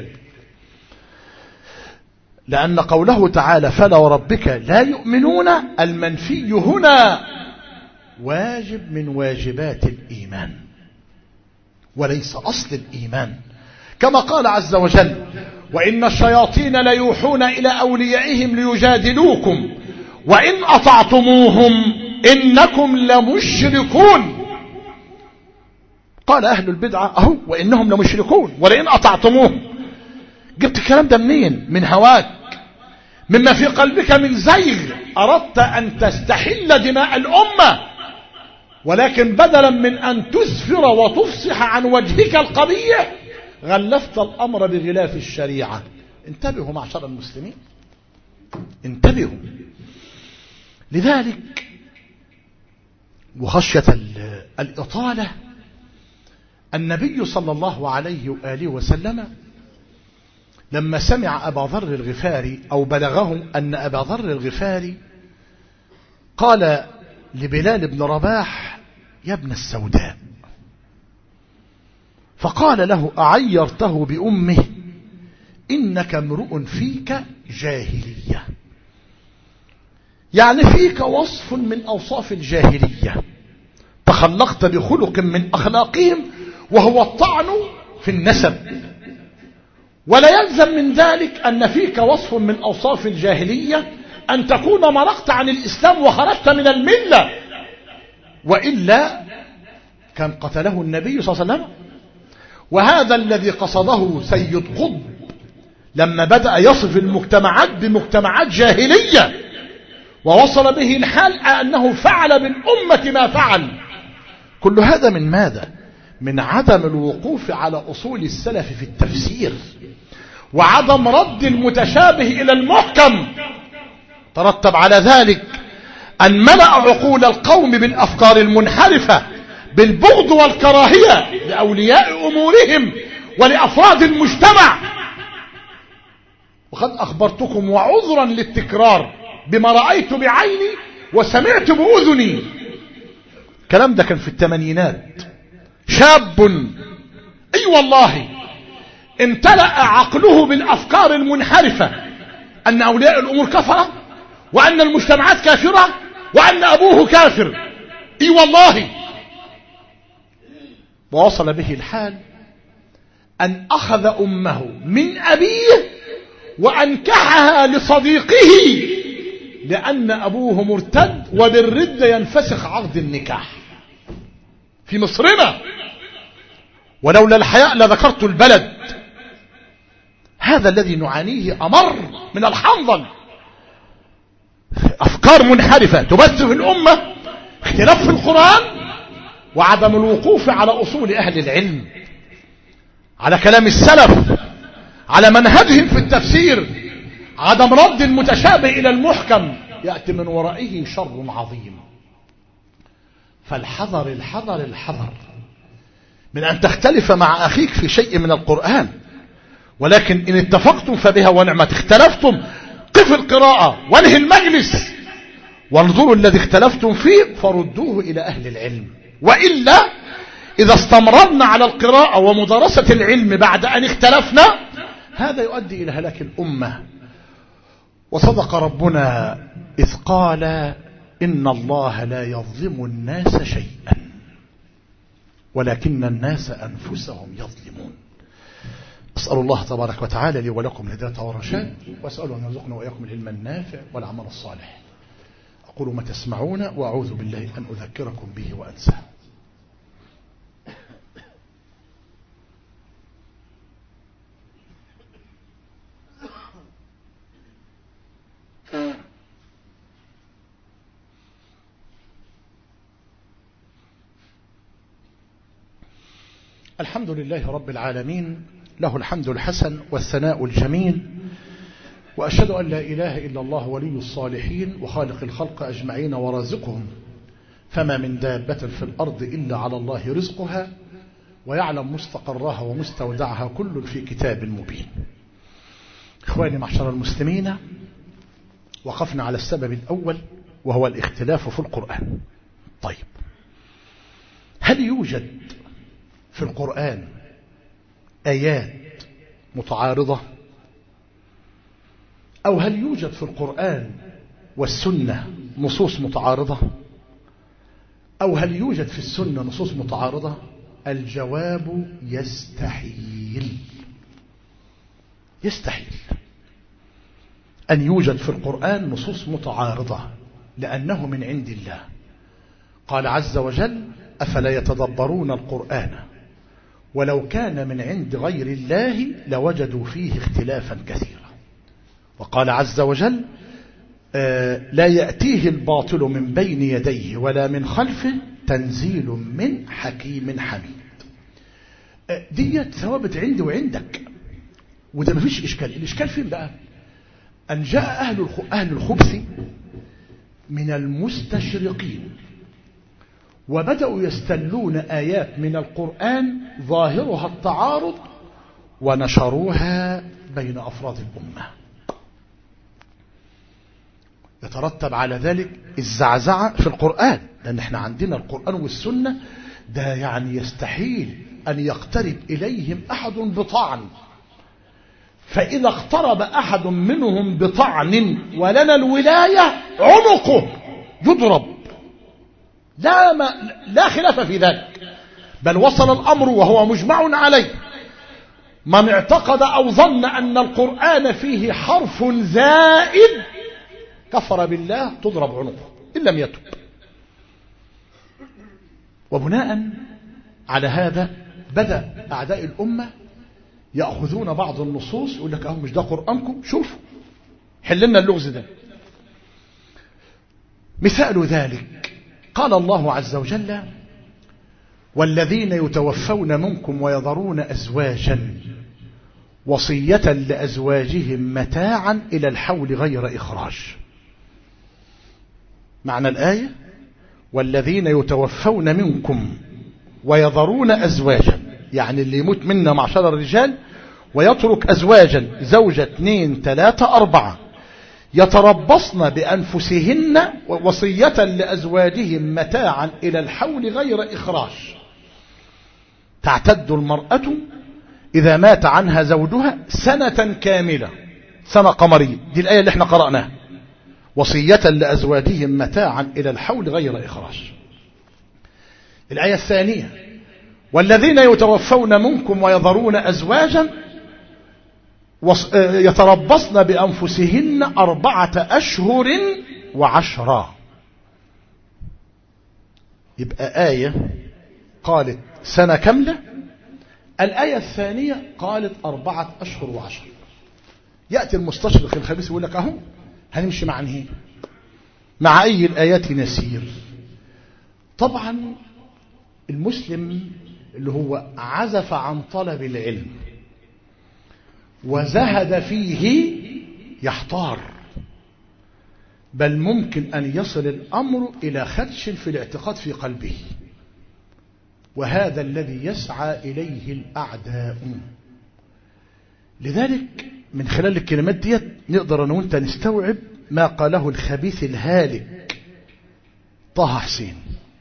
لأن قوله تعالى فلا وربك لا يؤمنون، المنفي هنا واجب من واجبات الإيمان وليس أصل الإيمان، كما قال عز وجل: وإن الشياطين ليوحون إلى أوليائهم ليجادلوكم وإن أطعتموهم إنكم لمشركون. قال أهل البدعة أهو وإنهم لمشركون ولئن أطعتموهم. جبت الكلام ده منين؟ من هواك، مما في قلبك من زيغ. أردت أن تستحل دماء الأمة، ولكن بدلا من أن تسفر وتفصح عن وجهك القبيح غلفت الأمر بغلاف الشريعة. انتبهوا معشر المسلمين، انتبهوا. لذلك وخشية الإطالة، النبي صلى الله عليه وآله وسلم لما سمع أبا ذر الغفاري، أو بلغهم أن أبا ذر الغفاري قال لبلال بن رباح: يا ابن السوداء، فقال له: أعيرته بأمه؟ إنك امرؤ فيك جاهلية، يعني فيك وصف من أوصاف الجاهلية، تخلقت بخلق من أخلاقهم، وهو الطعن في النسب، ولا يلزم من ذلك أن فيك وصف من أوصاف الجاهلية أن تكون مرقت عن الإسلام وخرجت من الملة، وإلا كان قتله النبي صلى الله عليه وسلم. وهذا الذي قصده سيد قطب لما بدأ يصف المجتمعات بمجتمعات جاهلية، ووصل به الحال أنه فعل بالأمة ما فعل. كل هذا من ماذا؟ من عدم الوقوف على أصول السلف في التفسير، وعدم رد المتشابه إلى المحكم. ترتب على ذلك أن ملأ عقول القوم بالأفكار المنحرفة بالبغض والكراهية لأولياء أمورهم ولأفراد المجتمع. وقد أخبرتكم وعذرا للتكرار بما رأيت بعيني وسمعت بأذني. الكلام ده كان في الثمانينات. شاب أي والله امتلأ عقله بالأفكار المنحرفة أن أولياء الأمور كفرة، وأن المجتمعات كافرة، وأن أبوه كافر. أي والله. ووصل به الحال أن أخذ أمه من أبيه وأنكحها لصديقه، لأن أبوه مرتد وبالردة ينفسخ عقد النكاح في مصرنا، ولولا الحياء لذكرت البلد. هذا الذي نعانيه أمر من الحنظل. أفكار منحرفة تبث في الأمة، اختلاف في القرآن، وعدم الوقوف على أصول أهل العلم، على كلام السلف، على منهجهم في التفسير، عدم رد المتشابه إلى المحكم، يأتي من ورائه شر عظيم. فالحذر الحذر الحذر من أن تختلف مع أخيك في شيء من القرآن، ولكن إن اتفقتم فبها ونعمت، اختلفتم قف القراءة وانهي المجلس، وانظروا الذي اختلفتم فيه فردوه إلى أهل العلم. وإلا إذا استمررنا على القراءة ومدارسة العلم بعد أن اختلفنا، هذا يؤدي إلى هلاك الأمة. وصدق ربنا إذ قال إن الله لا يظلم الناس شيئا ولكن الناس أنفسهم يظلمون. أسأل الله تبارك وتعالى لي ولكم الهداية والرشاد، وأسأل أن يرزقنا وإياكم العلم النافع والعمل الصالح. أقول ما تسمعون وأعوذ بالله أن أذكركم به وأنساه. الحمد لله رب العالمين، له الحمد الحسن والثناء الجميل، وأشهد أن لا إله إلا الله ولي الصالحين وخالق الخلق أجمعين ورازقهم، فما من دابة في الأرض إلا على الله رزقها ويعلم مستقرها ومستودعها كل في كتاب مبين. إخواني معشر المسلمين، وقفنا على السبب الأول وهو الاختلاف في القرآن. طيب، هل يوجد في القرآن آيات متعارضة؟ أو هل يوجد في القرآن والسنة نصوص متعارضة؟ أو هل يوجد في السنة نصوص متعارضة؟ الجواب يستحيل. يستحيل أن يوجد في القرآن نصوص متعارضة، لأنه من عند الله. قال عز وجل: أفلا يتدبرون القرآن ولو كان من عند غير الله لوجدوا فيه اختلافا كثيرا. وقال عز وجل: لا يأتيه الباطل من بين يديه ولا من خلفه تنزيل من حكيم حميد. ديت ثوابت عندي وعندك، وده ما فيش إشكال. الإشكال فين بقى؟ أن جاء أهل الخبث من المستشرقين وبدأوا يستلون آيات من القرآن ظاهرها التعارض ونشروها بين أفراد الأمة. يترتب على ذلك الزعزعة في القرآن، لأن احنا عندنا القرآن والسنة ده يعني يستحيل أن يقترب إليهم أحد بطعن، فإذا اقترب أحد منهم بطعن ولنا الولاية عنقه يضرب، لا خلاف في ذلك، بل وصل الأمر وهو مجمع عليه من اعتقد أو ظن أن القرآن فيه حرف زائد كفر بالله، تضرب عنقه إن لم يتب. وبناء على هذا بدأ أعداء الأمة يأخذون بعض النصوص، يقول لك أهو مش ده قرآنكم، شوفوا حللنا اللغز ده. مثال ذلك قال الله عز وجل: والذين يتوفون منكم ويذرون أزواجا وصية لأزواجهم متاعا إلى الحول غير إخراج. معنى الآية: والذين يتوفون منكم ويذرون أزواجا، يعني اللي يموت منا معشر الرجال ويترك أزواجا، زوجة 2 3 4، يتربصن بأنفسهن وصية لأزواجهم متاعا إلى الحول غير إخراج. تعتد المرأة إذا مات عنها زوجها سنة كاملة، سنة قمرية. دي الآية اللي احنا قرأناها: وصية لأزواجهم متاعا إلى الحول غير إخراج. الآية الثانية: والذين يتوفون منكم ويذرون أزواجا يتربصن بأنفسهن 4 أشهر و10. يبقى آية قالت سنة كاملة، الآية الثانية قالت 4 أشهر و10. يأتي المستشرق الخبيث يقول لك أهو هنمشي مع انهي، مع أي الآيات نسير. طبعا المسلم اللي هو عزف عن طلب العلم وزهد فيه يحتار، بل ممكن أن يصل الأمر إلى خدش في الاعتقاد في قلبه، وهذا الذي يسعى إليه الأعداء. لذلك من خلال الكلمات ديت نقدر أن وانت نستوعب ما قاله الخبيث الهالك طه حسين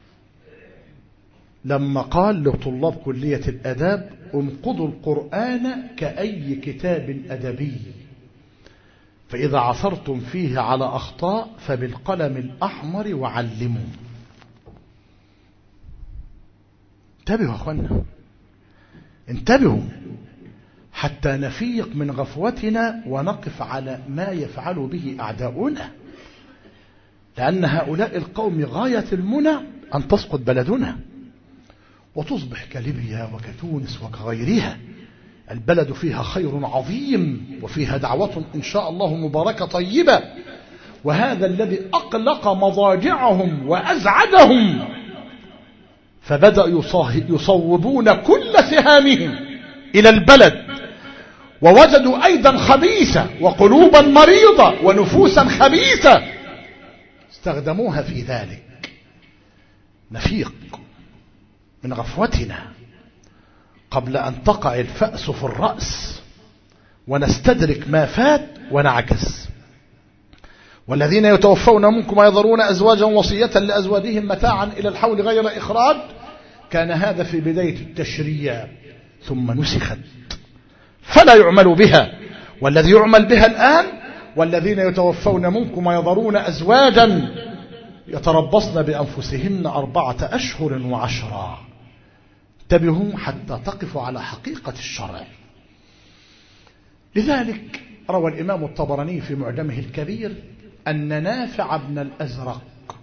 لما قال لطلاب كلية الأداب: انقضوا القرآن كأي كتاب أدبي، فإذا عثرتم فيه على أخطاء فبالقلم الأحمر وعلموا. انتبهوا يا أخوانا، انتبهوا حتى نفيق من غفوتنا ونقف على ما يفعل به أعداؤنا، لأن هؤلاء القوم غاية المنى أن تسقط بلدنا وتصبح كليبيا وكتونس وكغيرها. البلد فيها خير عظيم وفيها دعوة إن شاء الله مباركة طيبة، وهذا الذي أقلق مضاجعهم وأزعجهم، فبدأوا يصوبون كل سهامهم إلى البلد، ووجدوا أيضا خبيثة وقلوبا مريضة ونفوسا خبيثة استخدموها في ذلك. نفيق من غفوتنا قبل أن تقع الفأس في الرأس ونستدرك ما فات ونعجز. والذين يتوفون منكم ويذرون أزواجا وصية لأزواجهم متاعا إلى الحول غير إخراج، كان هذا في بداية التشريع ثم نسخت فلا يعمل بها. والذي يعمل بها الآن: والذين يتوفون منكم ويذرون أزواجا يتربصن بأنفسهن 4 أشهر و10. انتبهوا حتى تقفوا على حقيقة الشرع. لذلك روى الإمام الطبراني في معجمه الكبير أن نافع بن الأزرق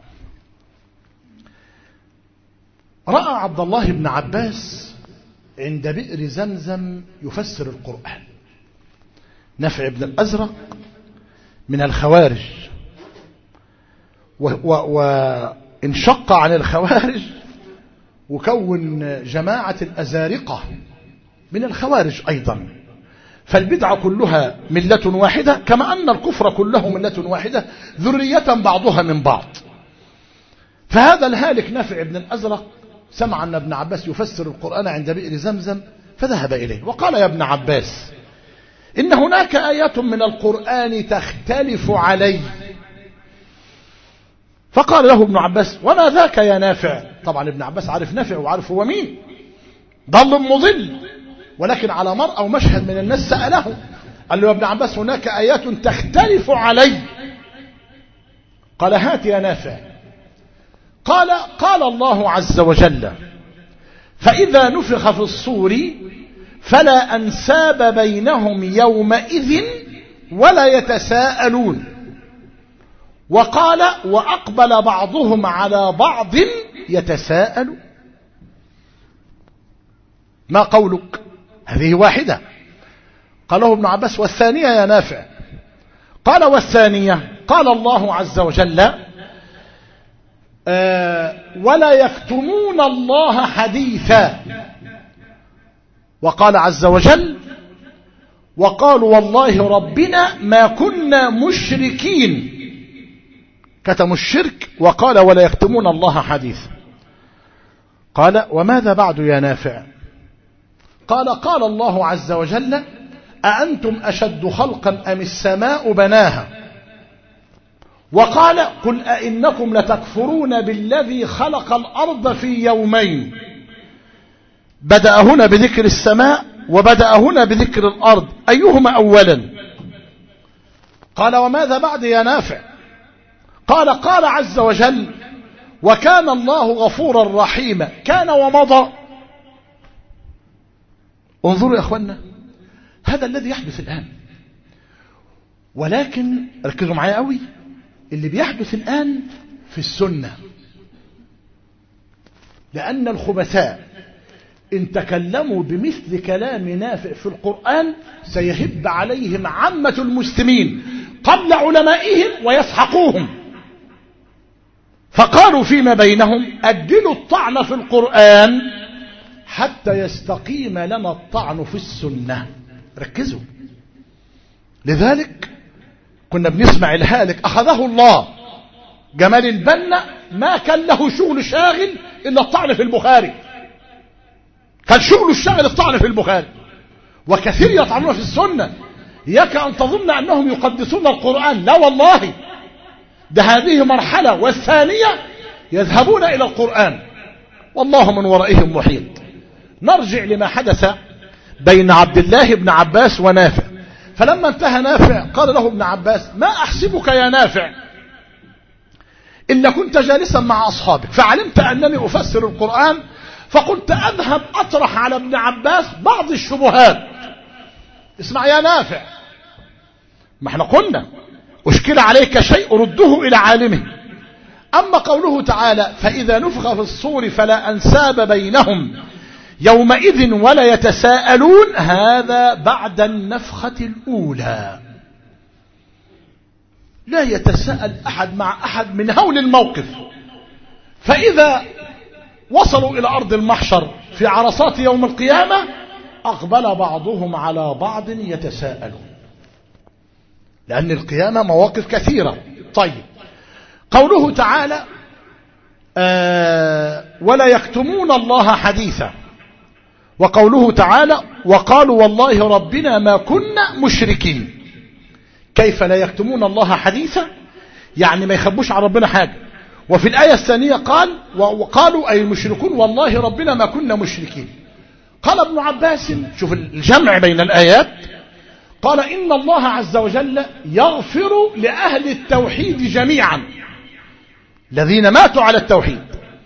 رأى عبد الله بن عباس عند بئر زمزم يفسر القرآن. نافع بن الأزرق من الخوارج، وانشق عن الخوارج وكون جماعة الأزارقة من الخوارج أيضا، فالبدعة كلها ملة واحدة، كما أن الكفر كله ملة واحدة، ذرية بعضها من بعض. فهذا الهالك نافع بن الأزرق سمع أن ابن عباس يفسر القرآن عند بئر زمزم فذهب إليه وقال: يا ابن عباس، إن هناك آيات من القرآن تختلف علي. فقال له ابن عباس: وما ذاك يا نافع؟ طبعا ابن عباس عارف نافع وعارف هو مين، ضل مضل، ولكن على مرأى ومشهد من الناس سأله، قال له: يا ابن عباس هناك آيات تختلف علي. قال: هات يا نافع. قال الله عز وجل: فإذا نفخ في الصور فلا أنساب بينهم يومئذ ولا يتساءلون. وقال وأقبل بعضهم على بعض يتساءل. ما قولك؟ هذه واحدة. قاله ابن عباس والثانية يا نافع؟ قال والثانية قال الله عز وجل ولا يكتمون الله حديثا. وقال عز وجل وقالوا والله ربنا ما كنا مشركين. كتموا الشرك وقال ولا يكتمون الله حديثا. قال وماذا بعد يا نافع؟ قال قال الله عز وجل أأنتم أشد خلقا أم السماء بناها. وقال قل أئنكم لتكفرون بالذي خلق الأرض في يومين. بدأ هنا بذكر السماء وبدأ هنا بذكر الأرض، أيهما أولا؟ قال وماذا بعد يا نافع؟ قال قال عز وجل وكان الله غفورا رحيما. كان ومضى. انظروا يا أخوانا، هذا الذي يحدث الآن. ولكن ركزوا معايا قوي، اللي بيحدث الآن في السنة، لأن الخبثاء إن تكلموا بمثل كلام نافع في القرآن سيهب عليهم عامة المسلمين قبل علمائهم ويسحقوهم. فقالوا فيما بينهم أجلوا الطعن في القرآن حتى يستقيم لنا الطعن في السنة. ركزوا. لذلك كنا بنسمع الهالك أخذه الله جمال البنا، ما كان له شغل شاغل إلا الطعن في البخاري. كان شغل الشاغل الطعن في البخاري، وكثير يطعنون في السنة. إياك أن تظن أنهم يقدسون القرآن، لا والله، ده هذه مرحلة، والثانية يذهبون إلى القرآن والله من ورائهم محيط. نرجع لما حدث بين عبد الله بن عباس ونافع. فلما انتهى نافع قال له ابن عباس ما أحسبك يا نافع إلا كنت جالسا مع أصحابك فعلمت أنني أفسر القرآن، فقلت أذهب أطرح على ابن عباس بعض الشبهات. اسمع يا نافع، ما احنا قلنا أشكل عليك شيء رده إلى عالمه. أما قوله تعالى فإذا نفخ في الصور فلا أنساب بينهم يومئذ ولا يتساءلون، هذا بعد النفخة الأولى. لا يتساءل أحد مع أحد من هول الموقف. فإذا وصلوا إلى أرض المحشر في عرصات يوم القيامة أقبل بعضهم على بعض يتساءلون، لأن القيامة مواقف كثيرة. طيب، قوله تعالى ولا يكتمون الله حديثا، وقوله تعالى وقالوا والله ربنا ما كنا مشركين. كيف لا يكتمون الله حديثا؟ يعني ما يخبوش عن ربنا حاجة. وفي الآية الثانية قال وقالوا أي المشركون والله ربنا ما كنا مشركين. قال ابن عباس، شوف الجمع بين الآيات، قال إن الله عز وجل يغفر لأهل التوحيد جميعا الذين ماتوا على التوحيد،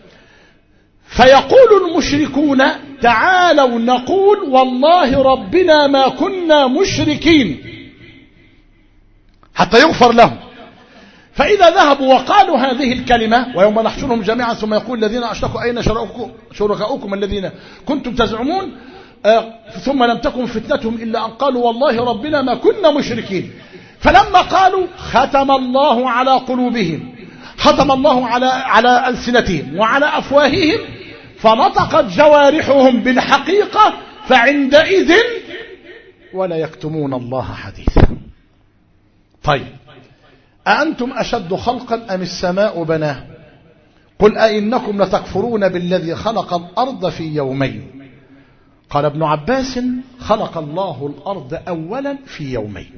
فيقول المشركون تعالوا نقول والله ربنا ما كنا مشركين حتى يغفر لهم. فإذا ذهبوا وقالوا هذه الكلمة ويوم نحشرهم جميعا ثم يقول الذين أشركوا أين شركاؤكم الذين كنتم تزعمون ثم لم تكن فتنتهم إلا أن قالوا والله ربنا ما كنا مشركين. فلما قالوا ختم الله على قلوبهم، ختم الله على ألسنتهم وعلى أفواههم، فنطقت جوارحهم بالحقيقة، فعندئذ ولا يكتمون الله حديثا. طيب، أأنتم أشد خلقا أم السماء بناها؟ قل أئنكم لتكفرون بالذي خلق الأرض في يومين. قال ابن عباس خلق الله الأرض أولا في يومين،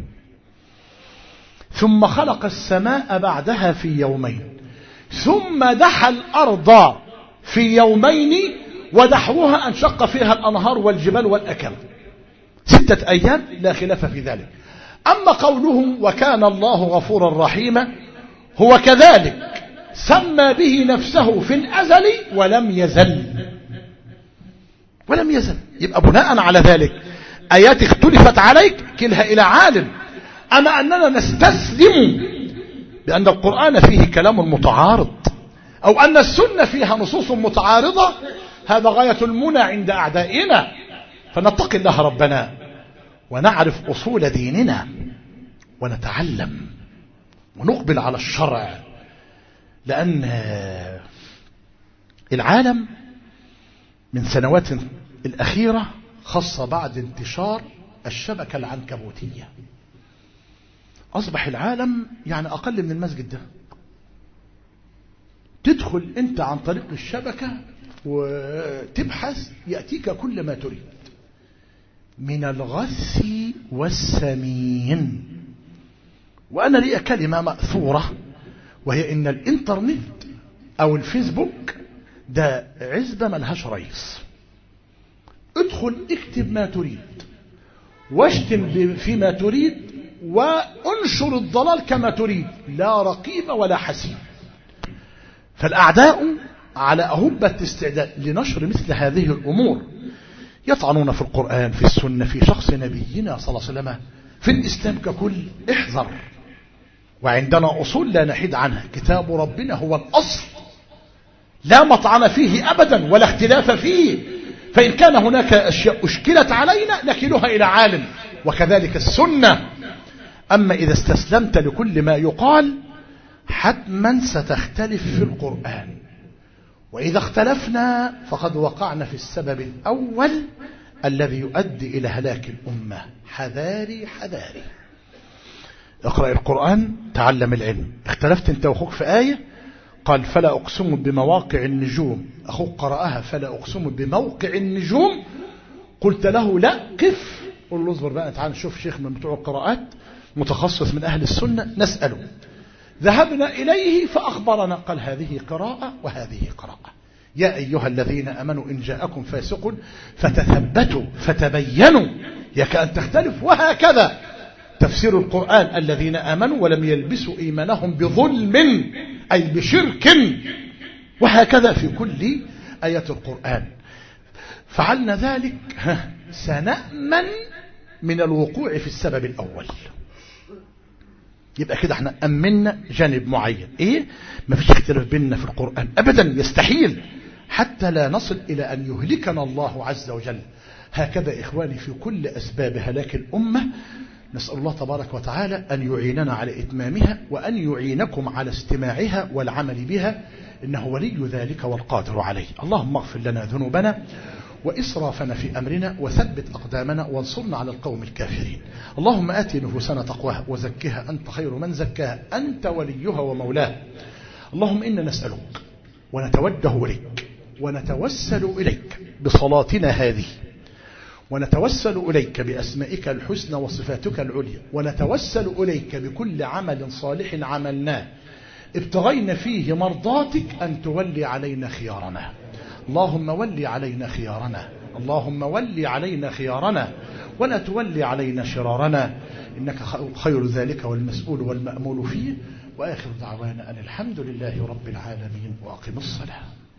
ثم خلق السماء بعدها في يومين، ثم دحى الأرض في يومين، ودحوها أنشق فيها الأنهار والجبال والأكام، 6 أيام لا خلاف في ذلك. أما قولهم وكان الله غفورا رحيما، هو كذلك سمى به نفسه في الأزل ولم يزل. يبقى بناء على ذلك آيات اختلفت عليك كلها إلى عالم. أما أننا نستسلم بأن القرآن فيه كلام متعارض أو أن السنة فيها نصوص متعارضة، هذا غاية المنى عند أعدائنا. فنتقي الله ربنا ونعرف أصول ديننا ونتعلم ونقبل على الشرع، لأن العالم من سنوات الأخيرة خاصة بعد انتشار الشبكة العنكبوتية أصبح العالم يعني أقل من المسجد ده. تدخل أنت عن طريق الشبكة وتبحث يأتيك كل ما تريد من الغث والسمين. وأنا لي كلمة مأثورة، وهي إن الإنترنت أو الفيسبوك ده عزبة ملهاش رئيس. ادخل اكتب ما تريد واشتم فيما تريد وانشر الضلال كما تريد، لا رقيب ولا حسيب. فالأعداء على أهبة استعداد لنشر مثل هذه الأمور، يطعنون في القرآن، في السنة، في شخص نبينا صلى الله عليه وسلم، في الإسلام ككل. احذر. وعندنا أصول لا نحيد عنها. كتاب ربنا هو الأصل، لا مطعن فيه أبدا ولا اختلاف فيه. فإن كان هناك أشياء أشكلت علينا نكلها إلى عالم، وكذلك السنة. أما إذا استسلمت لكل ما يقال حتما ستختلف في القرآن، وإذا اختلفنا فقد وقعنا في السبب الأول الذي يؤدي إلى هلاك الأمة. حذاري حذاري. اقرأ القرآن، تعلم العلم. اختلفت انت واخوك في آية، قال فلا أقسم بمواقع النجوم، أخوك قرأها فلا أقسم بموقع النجوم، قلت له لا قف، قل له اصبر بقى تعال نشوف شيخ من بتوع القراءات متخصص من أهل السنة نسأله. ذهبنا إليه فأخبرنا، قال هذه قراءة وهذه قراءة. يا أيها الذين أمنوا إن جاءكم فاسق فتثبتوا فتبينوا، يك أن تختلف. وهكذا تفسير القرآن الذين آمنوا ولم يلبسوا إيمانهم بظلم أي بشرك، وهكذا في كل آية القرآن. فعلنا ذلك سنأمن من الوقوع في السبب الأول. يبقى كده احنا أمنا جانب معين. ايه؟ ما فيش اختلاف بيننا في القرآن أبدا، يستحيل، حتى لا نصل إلى أن يهلكنا الله عز وجل. هكذا إخواني في كل أسباب هلاك الأمة. نسأل الله تبارك وتعالى أن يعيننا على إتمامها، وأن يعينكم على استماعها والعمل بها، إنه ولي ذلك والقادر عليه. اللهم اغفر لنا ذنوبنا وإسرافنا في أمرنا، وثبت أقدامنا، وانصرنا على القوم الكافرين. اللهم آتي نفوسنا تقواها وزكها أنت خير من زكاها، أنت وليها ومولاها. اللهم إنا نسألك ونتوجه إليك ونتوسل إليك بصلاتنا هذه، ونتوسل إليك بأسمائك الحسنى وصفاتك العليا، ونتوسل إليك بكل عمل صالح عملناه ابتغينا فيه مرضاتك أن تولي علينا خيارنا. اللهم ولي علينا خيارنا، اللهم ولي علينا خيارنا، ولا تولي علينا شرارنا، إنك خير ذلك والمسؤول والمأمول فيه. وآخر دعوانا أن الحمد لله رب العالمين، وأقم الصلاة.